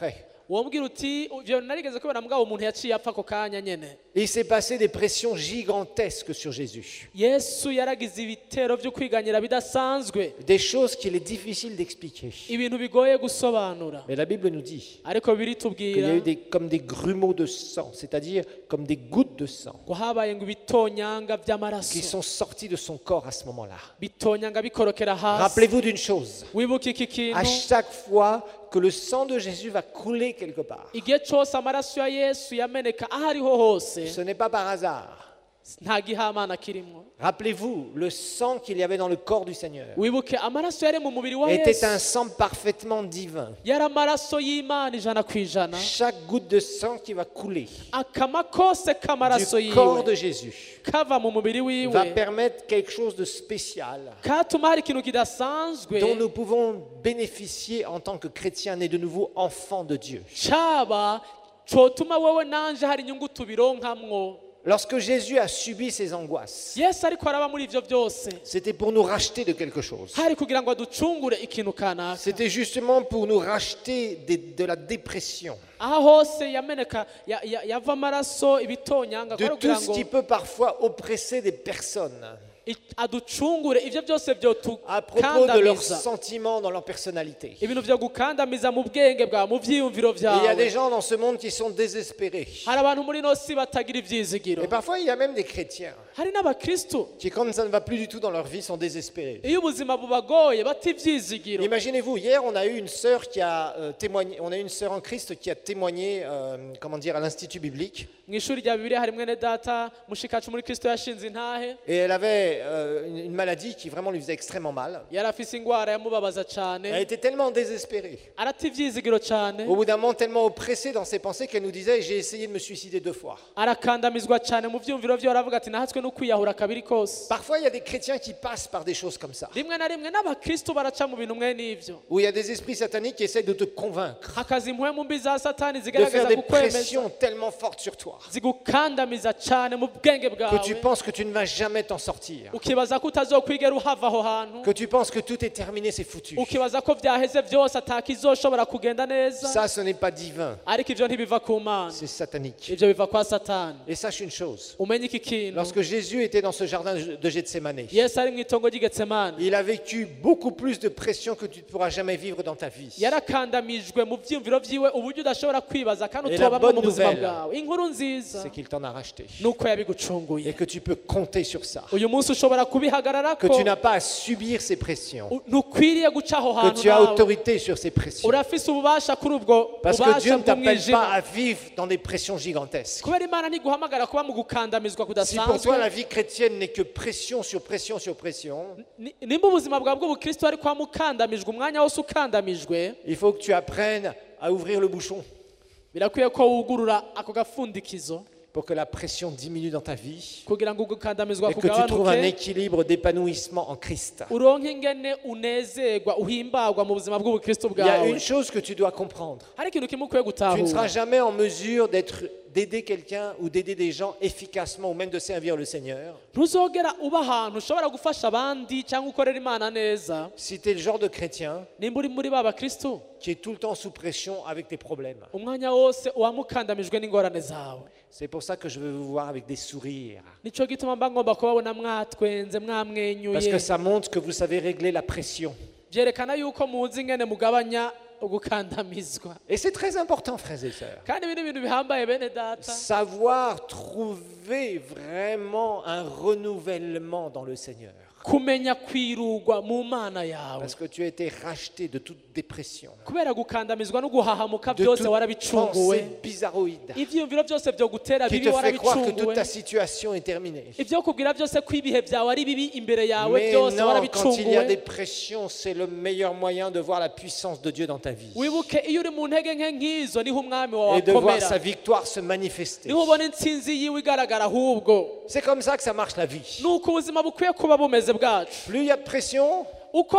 wambwira uti ivyo narigeze kubona mugabo umuntu yaciye apfa ko kanya nyene. Il s'est passé des pressions gigantesques sur Jésus. Yesu yaragize ibitero byo kwiganyira bidasanzwe. Des choses qu'il est difficile d'expliquer. Ibintu bigoye gusobanura. Mais la Bible nous dit Ariko qu'il y biritubwira a eu des, comme des grumeaux de sang, c'est-à-dire comme des gouttes de sang, ko habaye ngo ibitonyanga qui vy'amaraso. sont sorties de son corps à ce moment-là. Bitonyanga bikorokera hasi. Rappelez-vous d'une chose, Wibuke iki à kintu. chaque fois que le sang de Jésus va couler quelque part, Igihe cyose amaraso ya Yesu yameneka aho ariho hose ce n'est pas par hasard. nta gihamana kirimo. Rappelez-vous, le sang qu'il y avait dans le corps du Seigneur Wibuke amaraso yari mu mubiri wa était un Yesu sang parfaitement divin. yari amaraso y'Imana ijana ku ijana. Chaque goutte de sang qui va couler Akama kose k'amaraso du corps de yiwe Jésus kava mu mubiri va wiwe permettre quelque chose de spécial katuma hari ikintu kidasanzwe dont nous pouvons bénéficier en tant que chrétiens nés de nouveau enfants de Dieu. caba cotuma wowe nanje hari inyungu tubironkamwo. Lorsque Jésus a subi ces angoisses, Yesu ariko araba muri ivyo byose c'était pour nous racheter de quelque chose. hari kugira ngo aducungure ikintu kanaka. C'était justement pour nous racheter des- de la dépression, aha hose yameneka ya- ya- yava amaraso ibitonyanga de kwari tout kugira ce ngo qui peut parfois oppresser des personnes i- aducungure ivyo byose byo à propos de leurs tukandamiza sentiments dans leur personnalité. ibintu vyo gukandamiza mu bwenge bwawe mu vyiyumviro Et il y a des vyawe. gens dans ce monde qui sont désespérés. hari abantu muri ino si batagira ivyizigiro. Et parfois, il y a même des chrétiens hari n'abakristu qui, quand ça ne va plus du tout dans leur vie, sont désespérés. iyo ubuzima bubagoye bata ivyizigiro. Imaginez-vous, hier, on a eu une sœur qui a euh, témoigné, on a eu une sœur en Christ qui a témoigné, euh, comment dire, à l'Institut biblique. mw'ishuri rya bibiliya hari mwene data mushikacu muri kristo yashinze intahe Et elle avait euh, une, une maladie qui vraiment lui faisait extrêmement mal. yari afise ingwara yamubabaza Elle cane était tellement désespérée, arata ivyizigiro cane au bout d'un moment tellement oppressée dans ses pensées qu'elle nous disait, j'ai essayé de me suicider deux fois. arakandamizwa cane mu vyumviro vyo aravuga ati nahatswe no kwiyahura kabiri kose. Parfois, il y a des chrétiens qui passent par des choses comme ça, rimwe na rimwe n'abakristu baraca mu bintu mwe n'ivyo où il y a des esprits sataniques qui essayent de te convaincre, hakaza impwemu mbi za satani de faire zigaragaza des kukwemeza pressions tellement fortes sur toi, zigukandamiza cane mu bwenge que tu bwawe penses que tu ne vas jamais t'en sortir, ukibaza ko utazokwigera uhava aho hantu que tu penses que tout est terminé, c'est foutu. ukibaza ko vyaheze vyose atakizoshobora kugenda neza. Ça, ce n'est pas divin, ariko ivyo ntibiva ku Mana, c'est satanique. ivyo biva kwa satani. Et sache une chose, umenye iki kintu lorsque Jésus était dans ce jardin de Gethsémane, yesu ari mw'itongo ry'igetsemani il a vécu beaucoup plus de pression que tu ne pourras jamais vivre dans ta vie. yarakandamijwe mu vyiyumviro vyiwe uburyo udashobora kwibaza kandi Et la utobamwe mu bonne buzima nouvelle, bwawe. inkuru nziza C'est qu'il t'en a racheté. nuko Et yabigucunguye que tu peux compter sur ça. uyu munsi ushobora Que kubihagararako. tu n'as pas à subir ces pressions. U- ntukwiriye guca aho Que hantu tu as nawe. autorité sur ces pressions. urafise ububasha kuri ubwo Parce que Dieu bubasha ne t'appelle pas à bw'umwijima vivre dans des pressions gigantesques. kubera imana ntiguhamagara kuba mu gukandamizwa Si pour toi la kudasanzwe. vie chrétienne n'est que pression sur pression sur pression, Ni- nimba ubuzima bwawe bw'ubukristo ari kuba mukandamijwe umwanya wose ukandamijwe, il faut que tu apprennes à ouvrir le bouchon birakwiye ko wugurura ako gafundikizo pour que la pression diminue dans ta vie kugira ngo gukandamizwa et que tu trouves un kugabanuke, équilibre d'épanouissement en Christ. uronke ingene unezerwa uhimbagwa mu buzima bw'ubukristo Il y a bwawe. une chose que tu dois comprendre. hari ikintu kimwe ukwiye Tu ne seras gutahura. jamais en mesure d'être d'aider quelqu'un ou d'aider des gens efficacement ou même de servir le Seigneur ntuzogera uba ahantu ushobora gufasha abandi cyangwa ukorera imana neza si tu es le genre de chrétien nimba uri muri ba bakristo qui est tout le temps sous pression avec tes problèmes. umwanya wose uwamukandamijwe n'ingorane zawe. C'est pour ça que je veux vous voir avec des sourires. nico gituma mba ngomba kubabona mwatwenze Parce mwamwenyuye, que ça montre que vous savez régler la pression. byerekana yuko muzi ingene mugabanya ugukandamizwa. Et c'est très important, frères et sœurs. kandi ibi ni ibintu bihambaye bene data, Savoir trouver vraiment un renouvellement dans le Seigneur. kumenya kwirugwa mu mana yawe, Parce que tu as été racheté de toute dépression, kubera gukandamizwa no guhahamuka de byose toute warabicunguwe. pensée bizarroïde ivyiyumviro byose byo gutera qui bibi te fait croire que toute warabicunguwe. ta situation est terminée. ibyo kubwira byose ko ibihe byawe ari bibi imbere yawe Mais byose non, quand il y a des warabicunguwe. pressions, c'est le meilleur moyen de voir la puissance de Dieu dans ta vie wibuke iyo uri mu ntege nke nk'izo niho umwami wawe et de voir akomera, sa victoire se manifester. niho ubona intsinzi yiwe igaragara. ahubwo C'est comme ça que ça marche la vie. nuko ubuzima bukwiye kuba bumeze bwacu. Plus il y a de pression, uko ha-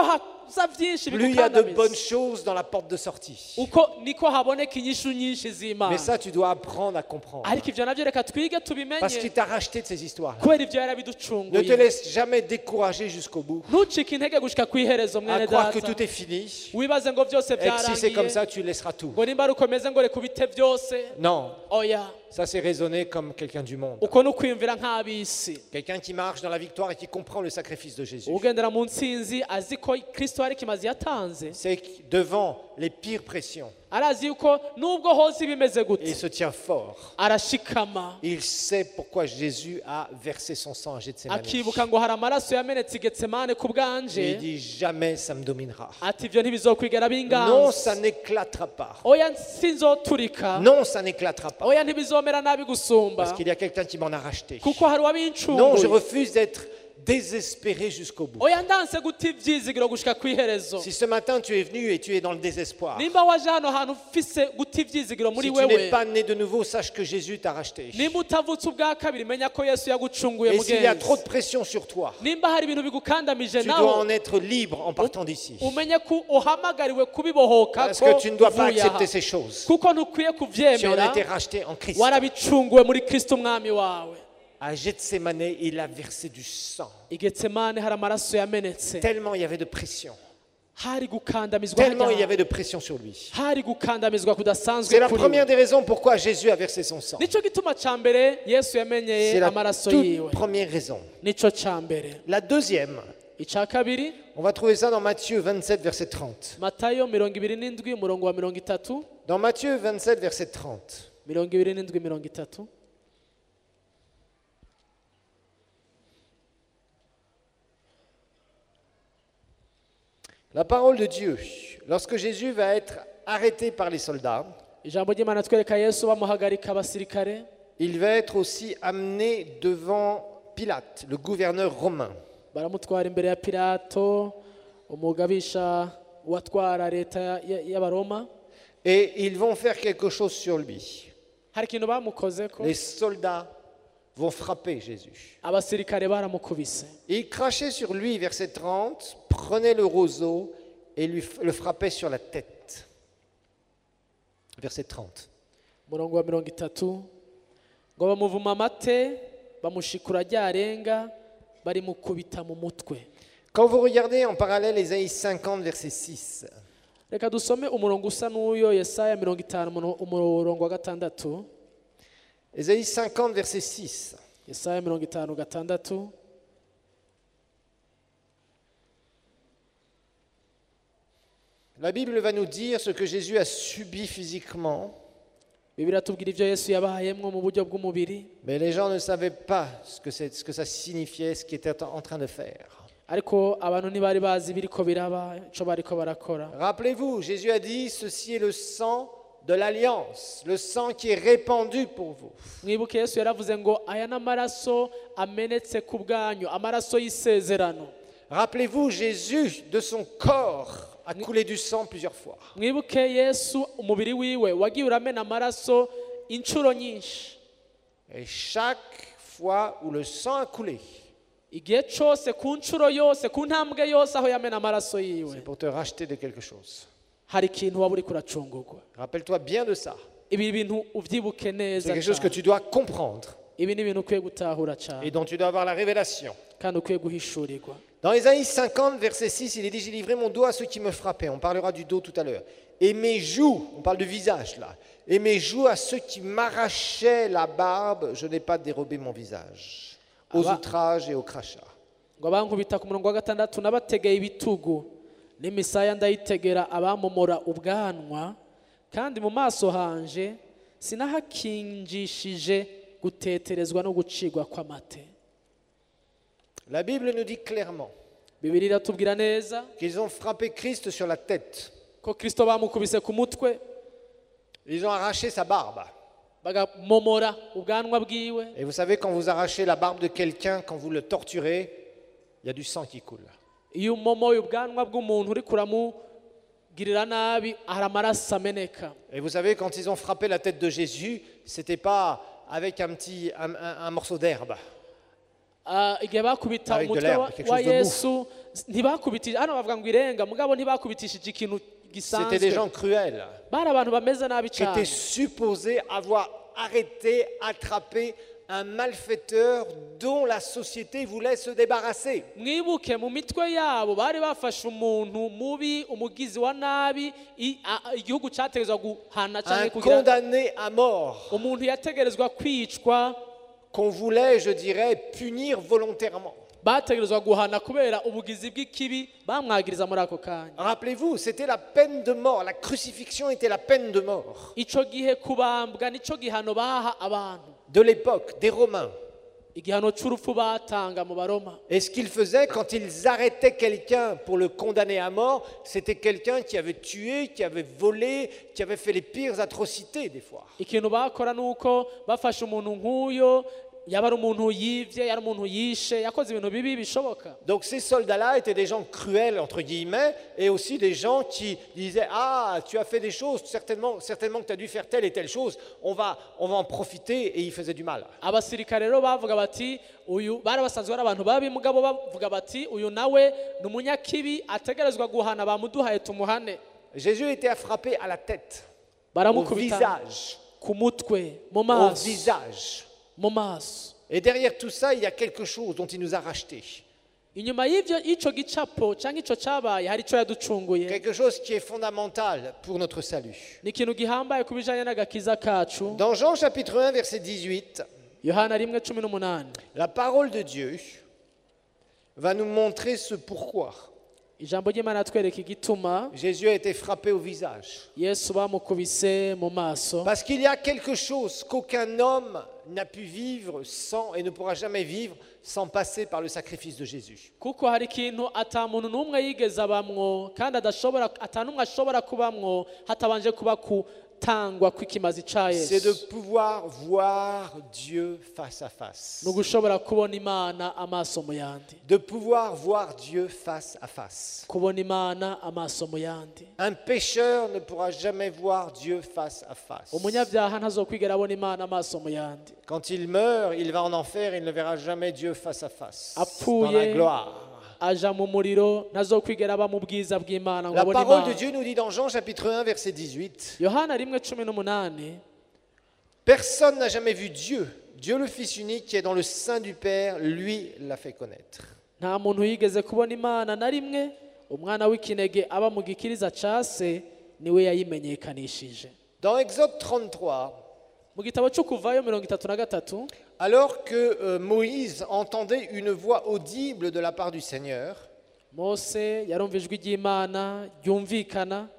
haza byinshi plus il y a de bonnes bigukandamiza choses dans la porte de sortie. uko niko haboneka inyishu nyinshi Mais z'imana ça, tu dois apprendre à comprendre. ariko ivyo navyo reka twige Parce tubimenye qu'il t'a racheté de ces histoires-là. kubera ivyo Ne te yarabiducunguye laisse jamais décourager jusqu'au bout. ntucike intege gushika kw'iherezo À mwene croire que data tout est fini. wibaze ngo byose Et que si c'est comme byarangiye ça, tu laisseras tout. ngo nimba ari uko meze ngo reka ubite byose Non, oya ça c'est raisonner comme quelqu'un du monde. uko ni ukwiyumvira nk'ab'isi Quelqu'un qui marche dans la victoire et qui comprend le sacrifice de Jésus. ugendera mu ntsinzi azi ko kristo hari ikimazi yatanze C'est que devant les pires pressions, arazi yuko nubwo hose bimeze il gute se tient fort. arashikama Il sait pourquoi Jésus a versé son sang à Gethsémani. akibuka ngo hari amaraso yamenetse i getsemane ku Et bwanje il dit jamais ça me dominera. ati ivyo ntibizokwigera Non, ça binganza n'éclatera pas. oya sinzoturika Non, ça n'éclatera pas. oya ntibizomera nabi gusumba Parce qu'il y a quelqu'un qui m'en a racheté. kuko hari Non, je uwabincunguye refuse d'être désespéré jusqu'au bout. oya ndanse guta ivyizigiro gushika kw'iherezo Si ce matin tu es venu et tu es dans le désespoir, nimba waje hano hantu ufise guta ivyizigiro muri si tu n'es wewe pas né de nouveau, sache que Jésus t'a racheté. nimba utavutse ubwa kabiri menya ko yesu yagucunguye Et s'il y a trop mugenzi de pression sur toi, nimba hari ibintu bigukandamije tu dois nawe en être libre en partant d'ici. umenye ko uhamagariwe kubibohoka Parce ko que tu ne dois pas uvuye aha. accepter ces choses. kuko ntukwiye Tu en as kuvyemera été racheté en Christ. warabicunguwe muri kristo umwami wawe À Gethsémane, il a versé du sang. i getsemane hari amaraso yamenetse Tellement il y avait de pression. hari gukandamizwa Tellement il y hajya- avait de pression sur lui. hari gukandamizwa kudasanzwe C'est la kuri première we des raisons pourquoi Jésus a versé son sang. nico gituma ca mbere yesu C'est yamenyeye la amaraso toute yiwe première raison. nico ca mbere La deuxième, ica kabiri on va trouver ça dans Matthieu vingt-sept, verset trente. matayo mirongo ibiri n'indwi umurongo wa mirongo itatu Dans Matthieu vingt-sept, verset trente. mirongo ibiri n'indwi mirongo itatu La parole de Dieu, lorsque Jésus va être arrêté par les soldats, ijambo ry'imana twereka yesu bamuhagarika abasirikare il va être aussi amené devant Pilate, le gouverneur romain. baramutwara imbere ya pilato umugabisha watwara leta ya- ya- y'abaroma Et ils vont faire quelque chose sur lui. hari ikintu bamukozeko Les soldats vont frapper Jésus. abasirikare baramukubise Ils crachaient sur lui, verset trente, prenaient le roseau et lui, le frappaient sur la tête. Verset trente. umurongo wa mirongo itatu ngo bamuvuma amate bamushikura ryarenga barimukubita mu mutwe Quand vous regardez en parallèle Ésaïe cinquante, verset six, reka dusome umurongo usa n'uyo yesaya mirongo itanu umuno- umurongo wa gatandatu Ésaïe cinquante, verset six, yesaya mirongo itanu gatandatu la Bible va nous dire ce que Jésus a subi physiquement, bibiliya tubwira ibyo yesu yabayemwo mu buryo bw'umubiri mais les gens ne savaient pas ce que, c'est- ce que ça signifiait, ce qu'il était en train de faire. ariko abantu ntibari bazi ibiriko biraba ico bariko barakora Rappelez-vous, Jésus a dit, ceci est le sang de l'alliance, le sang qui est répandu pour vous. mwibuke yesu yaravuze ngo aya n'amaraso amenetse ku bwanyu amaraso y'isezerano Rappelez-vous, Jésus, de son corps, a coulé du sang plusieurs fois. mwibuke yesu umubiri wiwe wagiye uramena amaraso inshuro nyinshi Et chaque fois où le sang a coulé, igihe cose ku nshuro yose ku ntambwe yose aho yamena amaraso c'est yiwe pour te racheter de quelque chose. hari ikintu waba uriko uracungurwa Rappelle-toi bien de ça. ibi bintu uvyibuke C'est neza quelque chose que cane. tu dois comprendre ibi ni ibintu ukwiye gutahura et cyane dont tu dois avoir la révélation. kandi ukwiye guhishurirwa Dans Ésaïe cinquante, verset six, il est dit, j'ai livré mon dos à ceux qui me frappaient. On parlera du dos tout à l'heure. Et mes joues, on parle de visage là, et mes joues à ceux qui m'arrachaient la barbe, je n'ai pas dérobé mon visage. Aux Ah bah. outrages et aux crachats. ngo abankubita ku murongo wa gatandatu nabategeye ibitugu n'imisaya ndayitegera abamomora ubwanwa kandi mu maso hanje sinahakinjishije guteterezwa no gucigwa kw'amate La Bible nous dit clairement bibiri iratubwira neza qu'ils ont frappé Christ sur la tête. ko kristo bamukubise ku mutwe Ils ont arraché sa barbe. bagamomora ubwanwa bwiwe Et vous savez, quand vous arrachez la barbe de quelqu'un, quand vous le torturez, il y a du sang qui coule. iyo umomoye ubwanwa bw'umuntu uri kuramugirira nabi hari amaraso ameneka Et vous savez, quand ils ont frappé la tête de Jésus, c'était pas avec un petit un, un- un morceau d'herbe. Ah, igihe bakubita Avec de umutwe l'herbe, wa- quelque wa chose de mou. yesu ntibakubitije hano bavuga ngo irenga mugabo ntibakubitishije ikintu C'était des gisanzwe gens cruels bari abantu bameze nabi qui étaient cyane supposés avoir arrêté, attrapé un malfaiteur dont la société voulait se débarrasser. mwibuke mu mitwe yabo bari bafashe umuntu mubi umugizi wa nabi i- a- a- igihugu cyategerezwa guhana Un cyangwa kugira condamné à mort umuntu yategerezwa kwicwa qu'on voulait, je dirais, punir volontairement. bategerezwa guhana kubera ubugizi bw'ikibi bamwagiriza muri ako kanya Rappelez-vous, c'était la peine de mort. La crucifixion était la peine de mort icyo gihe kubambwa nicyo gihano baha abantu de l'époque, des Romains. igihano cy'urupfu batanga mu baroma Et ce qu'ils faisaient quand ils arrêtaient quelqu'un pour le condamner à mort, c'était quelqu'un qui avait tué, qui avait volé, qui avait fait les pires atrocités des fois. ikintu bakora ni uko bafashe umuntu nk'uyo yaba ari umuntu yibye yari umuntu yishe yakoze ibintu bibi bishoboka Donc ces soldats-là étaient des gens cruels, entre guillemets, et aussi des gens qui disaient « Ah, tu as fait des choses, certainement, certainement que tu as dû faire telle et telle chose, on va, on va en profiter », et ils faisaient du mal. abasirikare rero bavuga bati uyu bari basanzwe ari abantu babi mugabo bavuga bati uyu nawe ni umunyakibi ategerezwa guhana bamuduhaye tumuhane Jésus était frappé à la tête, au baramukubita visage, ku mutwe mu au maso visage. mu maso Et derrière tout ça, il y a quelque chose dont il nous a racheté. inyuma y'ibyo y'icyo gicapo cyangwa icyo cyabaye hari icyo yaducunguye Quelque chose qui est fondamental pour notre salut. ni ikintu gihambaye ku bijyanye n'agakiza kacu Dans Jean chapitre un, verset dix-huit, yohana rimwe cumi n'umunani la parole de Dieu va nous montrer ce pourquoi ijambo ry'imana atwereka igituma Jésus a été frappé au visage. yesu bamukubise mu maso Parce qu'il y a quelque chose qu'aucun homme n'a pu vivre sans et ne pourra jamais vivre sans passer par le sacrifice de Jésus. kuko hari ikintu ata muntu n'umwe yigeze abamwo kandi adashobora ata n'umwe ashobora kubamwo hatabanje kuba gutangwa kw'ikimazi ca C'est de yesu pouvoir voir Dieu face à face. ni ugushobora kubona imana amaso mu yandi De pouvoir voir Dieu face à face. kubona imana amaso mu yandi Un pécheur ne pourra jamais voir Dieu face à face. umunyabyaha ntazokwigera abona imana amaso mu yandi Quand il meurt, il va en enfer, il ne verra jamais Dieu face à face. Appuye. Dans la gloire. aja mu muriro ntazokwigera aba mu bwiza bw'imana ngo La abone parole de imana Dieu nous dit dans Jean chapitre un, verset dix-huit, yohana rimwe cumi n'umunani personne n'a jamais vu Dieu. Dieu le Fils unique qui est dans le sein du Père, lui l'a fait connaître. nta muntu yigeze kubona imana na rimwe umwana w'ikinege aba mu gikiriza ca se niwe yayimenyekanishije Dans Exode trente-trois, mu gitabo cyo kuvayo mirongo itatu na gatatu alors que euh, Moïse entendait une voix audible de la part du Seigneur, mose yarumva ijwi ry'imana ryumvikana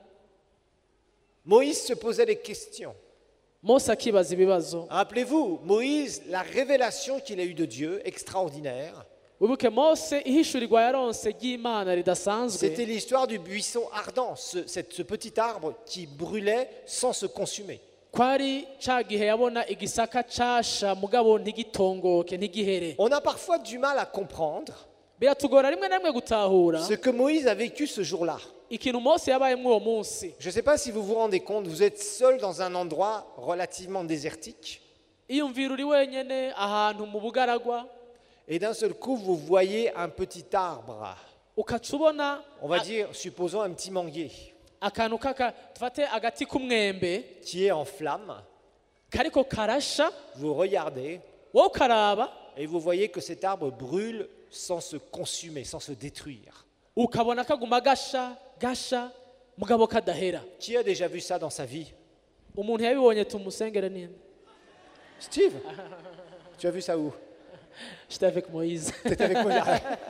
Moïse se posait des questions. mose akibaza ibibazo Rappelez-vous, Moïse, la révélation qu'il a eue de Dieu, extraordinaire, wibuke mose ihishurirwa yaronse ry'imana ridasanzwe c'était l'histoire du buisson ardent, ce, cette- ce petit arbre qui brûlait sans se consumer. kwari ca gihe yabona igisaka casha mugabo ntigitongoke ntigihere On a parfois du mal à comprendre biratugora rimwe na rimwe gutahura ce que Moïse a vécu ce jour-là. ikintu mose yabayemwo uwo munsi Je ne sais pas si vous vous rendez compte, vous êtes seul dans un endroit relativement désertique, iyumvira uri wenyene ahantu mu bugaragwa et d'un seul coup, vous voyez un petit arbre, ukaca ubona on va a- dire, supposons un petit manguier, akantu kaka tufate agati k'umwembe qui est en flamme. kariko karasha Vous regardez wowe ukaraba et vous voyez que cet arbre brûle sans se consumer, sans se détruire. ukabona kaguma gasha gasha mugabo kadahera Qui a déjà vu ça dans sa vie? umuntu yabibonye tumusengere nini Steve, tu as vu ça où? j'étais avec Moïse T'étais avec moi.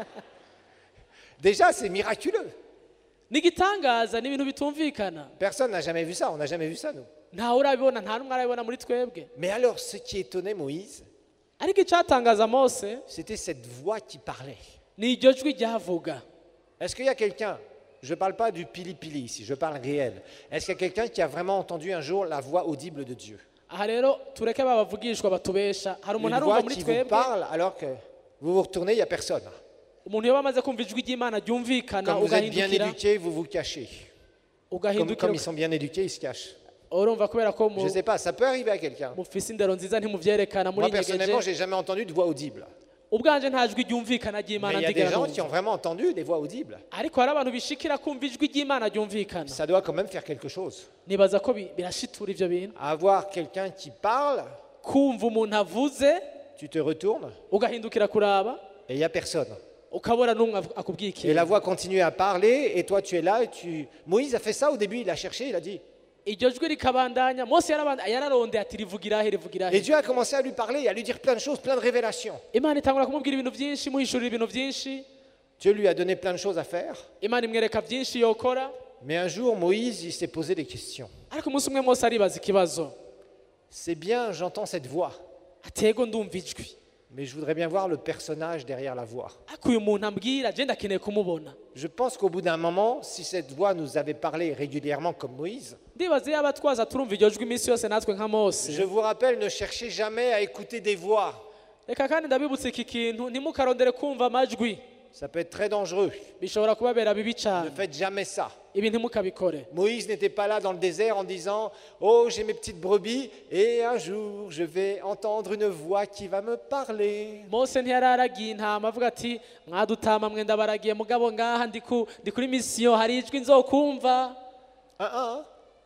Déjà, c'est miraculeux. nigitangaza ni ibintu bitumvikana Personne n'a jamais vu ça, on n'a jamais vu ça, nous. ntawe urabibona nta n'umwe arabibona muri twebwe Mais alors, ce qui étonnait Moïse, ariko icyatangaza mose c'était cette voix qui parlait. ni iryo jwi ryavuga Est-ce qu'il y a quelqu'un, je ne parle pas du pili-pili ici, je parle réel, est-ce qu'il y a quelqu'un qui a vraiment entendu un jour la voix audible de Dieu? aha rero tureke babavugishwa batubesha hari umuntu Une arumva voix muri qui vous twebwe parle alors que vous vous retournez, il n'y a personne. umuntu yoba amaze kumva ijwi ry'imana ryumvikana Comme vous êtes bien ugahindukira éduqués, vous vous cachez. Comme, ugahindukira comme ils sont bien éduqués, ils se cachent. urumva kubera ko Je ne sais pas, ça peut arriver à quelqu'un. mufise indero nziza ntimuvyerekana muri Moi, nyegeje personnellement, je n'ai jamais entendu de voix audible. ubwanje nta jwi ryumvikana Mais ry'Imana il y a des ndigera gens qui ont numva vraiment entendu des voix audibles. ariko hari abantu bishikira kumva ijwi ry'Imana ryumvikana Ça doit quand même faire quelque chose. nibaza ko bi- birashitura ivyo bintu Avoir quelqu'un qui parle, kumva umuntu avuze tu te retournes ugahindukira kuraba et il n'y a personne. ukabona n'umwe av- akubwiye Et la ikintu voix continue à parler et toi tu es là et tu... Moïse a fait ça au début, il a cherché, il a dit. iryo jwi rikabandanya mose yarabanda- yararondeye ati rivugirahe Et rivugirahe Dieu a commencé à lui parler, à lui dire plein de choses, plein de révélations. imana itangura kumubwira ibintu byinshi imuhishurira ibintu byinshi Dieu lui a donné plein de choses à faire. imana imwereka byinshi yokora Mais un jour, Moïse, il s'est posé des questions. ariko umunsi umwe mose aribaza ikibazo C'est bien, j'entends cette voix, atego ndumva ijwi mais je voudrais bien voir le personnage derrière la voix. ariko uyu muntu ambwira je ndakeneye kumubona Je pense qu'au bout d'un moment, si cette voix nous avait parlé régulièrement comme Moïse, ndibaza yaba twaza turumva iryo jwi iminsi yose natwe nka mose je vous rappelle, ne cherchez jamais à écouter des voix. reka kandi ndabibutsa iki kintu ntimukarondere kumva amajwi Ça peut être très dangereux. bishobora kubabera bibi Ne cyane faites jamais ça. ibi ntimukabikore Moïse n'était pas là dans le désert en disant « Oh, j'ai mes petites brebis et un jour je vais entendre une voix qui va me parler. mose ntiyararagiye intama avuga ati mwadutama mwenda baragiye mugabo ngaha ndi ku- ndi kuri misiyo hari ijwi nzokumva » Hein, hein, hein.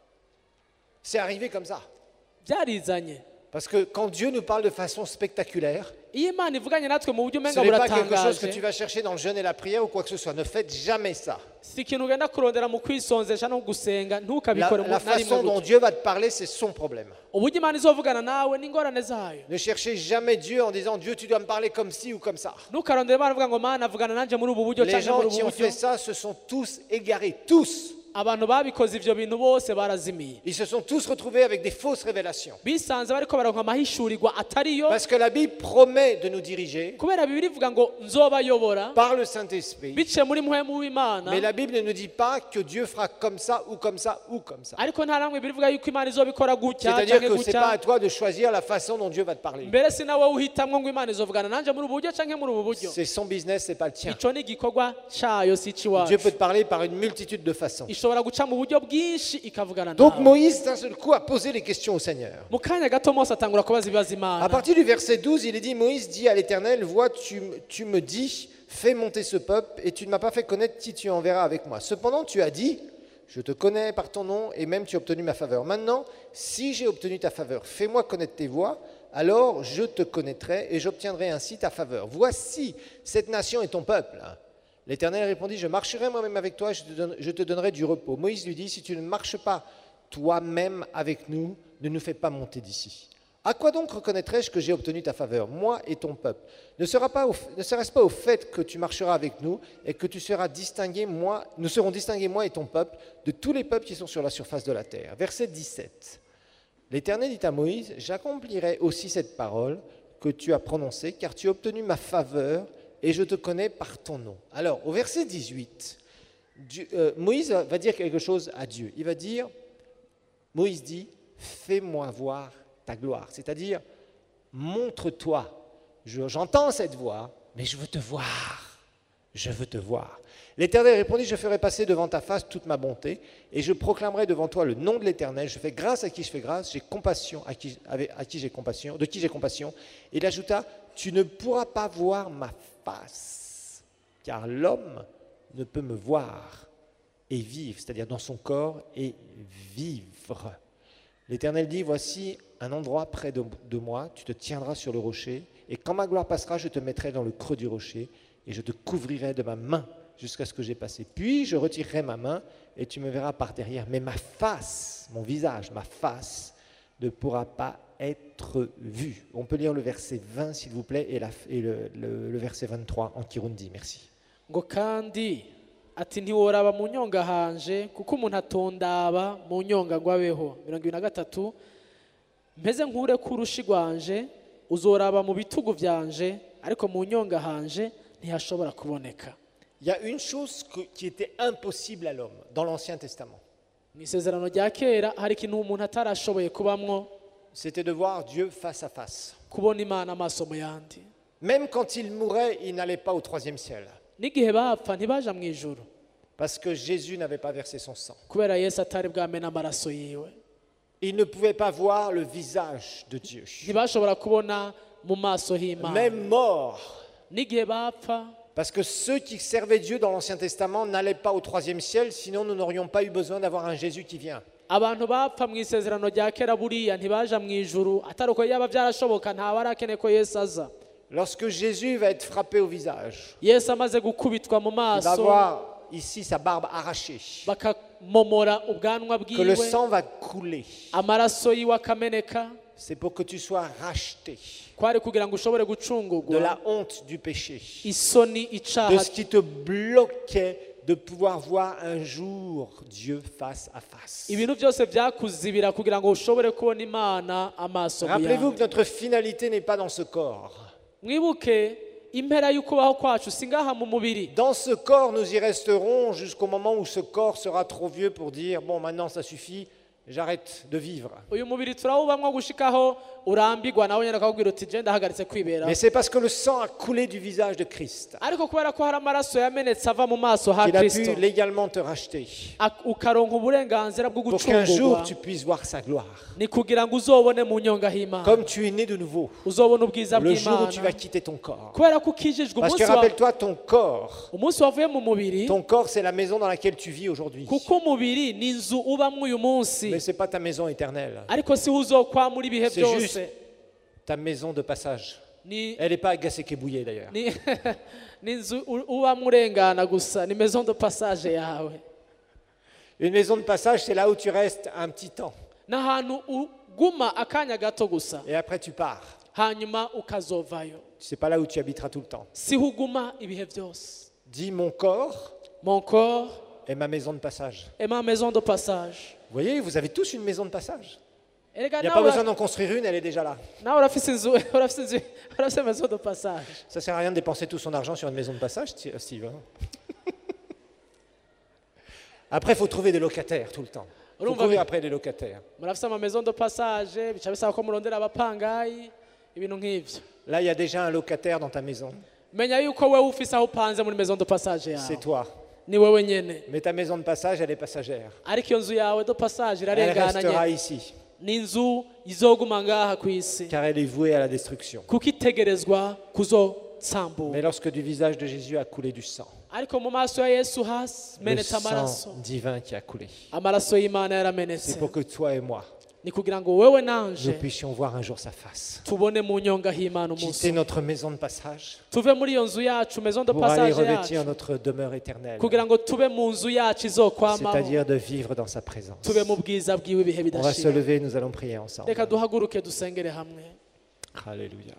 C'est arrivé comme ça. byarizanye Parce que quand Dieu nous parle de façon spectaculaire, iyo imana ivuganye natwe mu buryo ce umenga n'est pas quelque chose que tu buratangaje vas chercher dans le jeûne et la prière ou quoi que ce soit. Ne faites jamais ça. si ikintu ugenda kurondera mu kwisonzesha no gusenga La, ntukabikore mu- la na rimwe façon dont gutyo. Dieu va te parler, c'est son problème. uburyo imana izovugana nawe n'ingorane zayo Ne cherchez jamais Dieu en disant Dieu, tu dois me parler comme ci ou comme ça. ntukarondere imana uvuga ngo mana avugana nanjye muri ubu buryo Les cyangwa gens muri qui ubu ont buryo fait ça se sont tous égarés, tous. abantu babikoze ivyo bintu bose barazimiye Ils se sont tous retrouvés avec des fausses révélations. bisanze bariko baronka amahishurirwa atariyo Parce que la Bible promet de nous diriger kubera bibiri ivuga ngo nzobayobora par le Saint-Esprit. biciye muri muhemu w'imana Mais la Bible ne nous dit pas que Dieu fera comme ça ou comme ça ou comme ça. ariko nta namwe birivuga yuko imana izobikora gutya C'est-à-dire canke que ce n'est pas à gutya toi de choisir la façon dont Dieu va te parler. mbere si nawe uhitamwo ngo imana izovugana nanje muri ubu buryo canke muri ubu buryo C'est son business, c'est pas le tien. ico ni igikorwa cayo si Dieu iciwacu peut te parler par une multitude de façons. ishobora guca mu buryo bwinshi ikavugana Donc nawe Moïse, d'un seul coup, a posé les questions au Seigneur. mu kanya gato mose atangura kubaza ibibazo À imana partir du verset douze, il est dit, Moïse dit à l'Éternel, vois, tu, tu me dis, fais monter ce peuple, et tu ne m'as pas fait connaître qui tu enverras avec moi. Cependant, tu as dit, je te connais par ton nom, et même tu as obtenu ma faveur. Maintenant, si j'ai obtenu ta faveur, fais-moi connaître tes voies, alors je te connaîtrai, et j'obtiendrai ainsi ta faveur. Voici, cette nation est ton peuple. L'Éternel répondit, je marcherai moi-même avec toi, et je te, donne- je te donnerai du repos. Moïse lui dit, si tu ne marches pas toi-même avec nous, ne nous fais pas monter d'ici. À quoi donc reconnaîtrai-je que j'ai obtenu ta faveur, moi et ton peuple? Ne sera pas au- ne serait-ce pas au fait que tu marcheras avec nous et que tu seras distingué, moi, nous serons distingués, moi et ton peuple, de tous les peuples qui sont sur la surface de la terre. Verset dix-sept. L'Éternel dit à Moïse, j'accomplirai aussi cette parole que tu as prononcée, car tu as obtenu ma faveur et je te connais par ton nom. Alors, au verset dix-huit, Dieu- euh, Moïse va dire quelque chose à Dieu. Il va dire, Moïse dit, fais-moi voir ta gloire. C'est-à-dire, montre-toi. Je- J'entends cette voix, mais je veux te voir. Je veux te voir. L'Éternel répondit, je ferai passer devant ta face toute ma bonté, et je proclamerai devant toi le nom de l'Éternel. Je fais grâce à qui je fais grâce, j'ai compassion à qui, avec- à qui j'ai compassion, de qui j'ai compassion. Et il ajouta, tu ne pourras pas voir ma face, car l'homme ne peut me voir et vivre, c'est-à-dire dans son corps et vivre. L'Éternel dit, voici un endroit près de, de moi, tu te tiendras sur le rocher, et quand ma gloire passera, je te mettrai dans le creux du rocher, et je te couvrirai de ma main jusqu'à ce que j'ai passé. Puis je retirerai ma main, et tu me verras par derrière. Mais ma face, mon visage, ma face, ne pourra pas être vue. On peut lire le verset vingt, s'il vous plaît, et, la- et le, le- le verset vingt-trois en Kirundi. Merci. ngo kandi ati ntiworaba mu nyonga hanje kuko umuntu atondaba mu nyonga ngo abeho mirongo ibiri na gatatu mpeze nkure ku rushi rwanje uzoraba mu bitugu byanje ariko mu nyonga hanje ntihashobora kuboneka. Il y a une chose que- qui était impossible à l'homme dans l'Ancien Testament. mu isezerano rya kera hari ikintu umuntu atarashoboye kubamwo, C'était de voir Dieu face à face. kubona imana amaso mu yandi. Même quand il mourait, il n'allait pas au troisième ciel. n'igihe bapfa ntibaja mu ijuru Parce que Jésus n'avait pas versé son sang. kubera yesu atari bwamena amaraso yiwe. Il ne pouvait pas voir le visage de Dieu. ntibashobora kubona mu maso h'imana. Même mort, n'igihe bapfa. Parce que ceux qui servaient Dieu dans l'Ancien Testament n'allaient pas au troisième ciel, sinon nous n'aurions pas eu besoin d'avoir un Jésus qui vient. Abantu bapfa mu isezerano rya kera buriya ntibaja mu ijuru, atari uko yaba byarashoboka nta barakeneye ko Yesu aza. Lorsque Jésus va être frappé au visage, Yesu amaze gukubitwa mu il va maso, avoir ici sa barbe arrachée, bakamomora ubwanwa que le bwiwe, sang va couler. amaraso yiwe akameneka, C'est pour que tu sois racheté kwari kugira ngo ushobore de gucungurwa la honte du péché, isoni de icaha ce qui te bloquait de pouvoir voir un jour Dieu face à face. ibintu byose byakuzibira kugira ngo ushobore kubona Imana amaso mu Rappelez-vous yawe. que notre finalité n'est pas dans ce corps. Mwibuke impera y'ukubaho kwacu si ngaha mu mubiri. Dans ce corps, nous y resterons jusqu'au moment où ce corps sera trop vieux pour dire « Bon, maintenant ça suffit, j'arrête de vivre. Uyu mubiri turawubamwo gushikaho urambigwa nawe nyene akakubwira uti je ndahagaritse » kwibera. Mais c'est parce que le sang a coulé du visage de Christ Ariko kubera ko hari amaraso yamenetse ava mu maso ha qu'il a Kristo, pu légalement te racheter ak- ukaronka uburenganzira bwo pour qu'un jour gucungurwa, tu puisses voir sa gloire. ni kugira ngo uzobone mu nyonga h'Imana, Comme tu es né de nouveau, uzobona ubwiza le jour où tu vas bw'Imana, quitter ton corps. kubera ko ukijijwe Parce que umunsi wa rappelle-toi, ton corps, umunsi wavuye mu mubiri, ton corps c'est la maison dans laquelle tu vis aujourd'hui. kuko umubiri ni inzu ubamwo uyu munsi, Mais ce n'est pas ta maison éternelle, ariko si uzokwamura ibihe c'est byose. juste ta maison de passage. Ni Elle n'est pas agacée qu'ébouillée d'ailleurs. ni ni inzu u- ubamwo urengana gusa, ni maison de passage yawe. Une maison de passage, c'est là où tu restes un petit temps N'ahantu uguma akanya gato gusa, et après tu pars. hanyuma ukazovayo. C'est pas là où tu habiteras tout le temps. Si huguma ibihe byose. Dis mon corps Mon corps est ma maison de passage. est ma maison de passage. Vous voyez, vous avez tous une maison de passage. Erega Il n'y a nawe pas besoin ura- d'en construire une, elle est déjà là. nawe urafise inzu urafise inzu urafise maison de passage. Ça sert à rien de dépenser tout son argent sur une maison de passage, Sti- Steve. hein. Après, il faut trouver des locataires tout le temps. Il faut Urumva courir bi- après des locataires. Murafise ama maison de passage, bica bisaba ko murondera abapangayi, ibintu nk'ivyo. Là, il y a déjà un locataire dans ta maison. Menya yuko wewe ufise aho upanze muri maison de passage C'est yawe. toi. Ni wewe nyene. Mais ta maison de passage, elle est passagère. Ariko iyo nzu yawe de passage Elle irarengana restera nyene. ici, Ni inzu izoguma ngaha ku isi. car elle est vouée à la destruction. Kuko itegerezwa kuzotsambuka. Mais lorsque du visage de Jésus a coulé du sang, Ariko mu maso ya Yesu hasi le menetse amaraso. sang divin qui a coulé, Amaraso y'Imana c'est yaramenetse. pour que toi et moi, Ni kugira ngo wewe nous nanje puissions voir un jour sa face. tubone mu nyonga h'Imana umunsi. Quitter notre maison de passage Tuve muri iyo nzu yacu, maison de pour aller passage revêtir yacu. notre demeure éternelle, Kugira ngo tube mu nzu yacu izokwamaho. c'est-à-dire de vivre dans sa présence. Tube mu bwiza bwiwe ibihe On va se bidashira. lever, nous allons prier ensemble. Reka duhaguruke dusengere hamwe. Alléluia.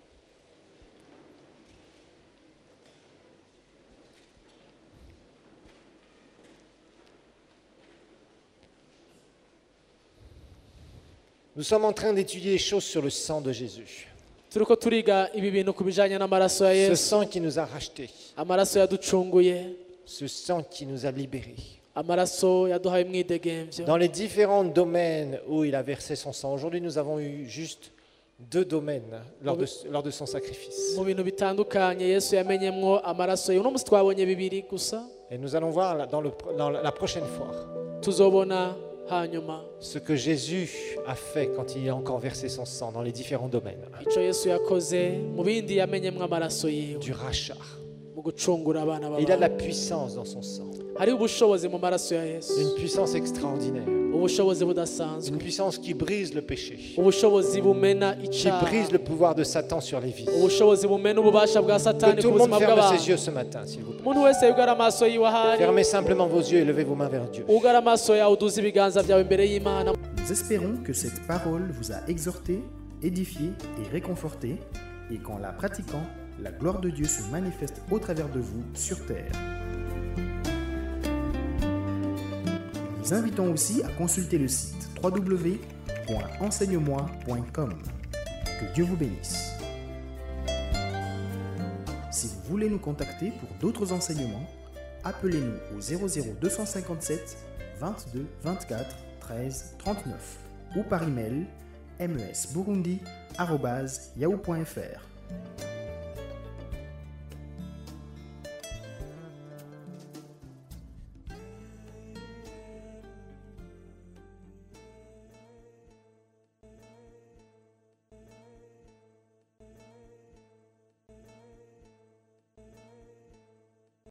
Nous sommes en train d'étudier les choses sur le sang de Jésus. Turiko turiga ibi bintu ku bijanye n'amaraso ya Ce Yesu. sang qui nous a rachetés, Amaraso yaducunguye, ce sang qui nous a libérés. amaraso yaduhaye umwidegemvyo. Dans les différents domaines où il a versé son sang, aujourd'hui nous avons eu juste deux domaines lors de, lors de son sacrifice. Mu bintu bitandukanye Yesu yamenyemwo amaraso ye. Uno musi twabonye bibiri gusa, Et nous allons voir là, dans, le, dans la prochaine fois tuzobona hanyuma ce que Jésus a fait quand il a encore versé son sang dans les différents domaines. ico Yesu yakoze mu bindi yamenyemwo amaraso yiwe Du rachat. mu gucungura abana Et il a de la b'abantu. puissance dans son sang. Hari ubushobozi mu maraso ya Yesu, Une puissance extraordinaire. ubushobozi budasanzwe, Une puissance qui brise le péché. ubushobozi bumena Qui icaha, brise le pouvoir de Satan sur les vies. ubushobozi bumena ububasha bwa Que Satani tout ku le monde buzima ferme ses bw'abantu. yeux ce matin, s'il vous plaît. Umuntu wese yugara amaso yiwe ahari, Fermez simplement vos yeux et levez vos mains vers Dieu. ugara amaso yawe uduze ibiganza byawe imbere y'Imana. Nous espérons que cette parole vous a exhorté, édifié et réconforté, et qu'en la pratiquant, la gloire de Dieu se manifeste au travers de vous sur terre. Nous invitons aussi à consulter le site w w w point enseigne moi point com. Que Dieu vous bénisse. Si vous voulez nous contacter pour d'autres enseignements, appelez-nous au zéro zéro deux cent cinquante-sept vingt-deux vingt-quatre treize trente-neuf ou par email mesburundi arobase yahoo point fr.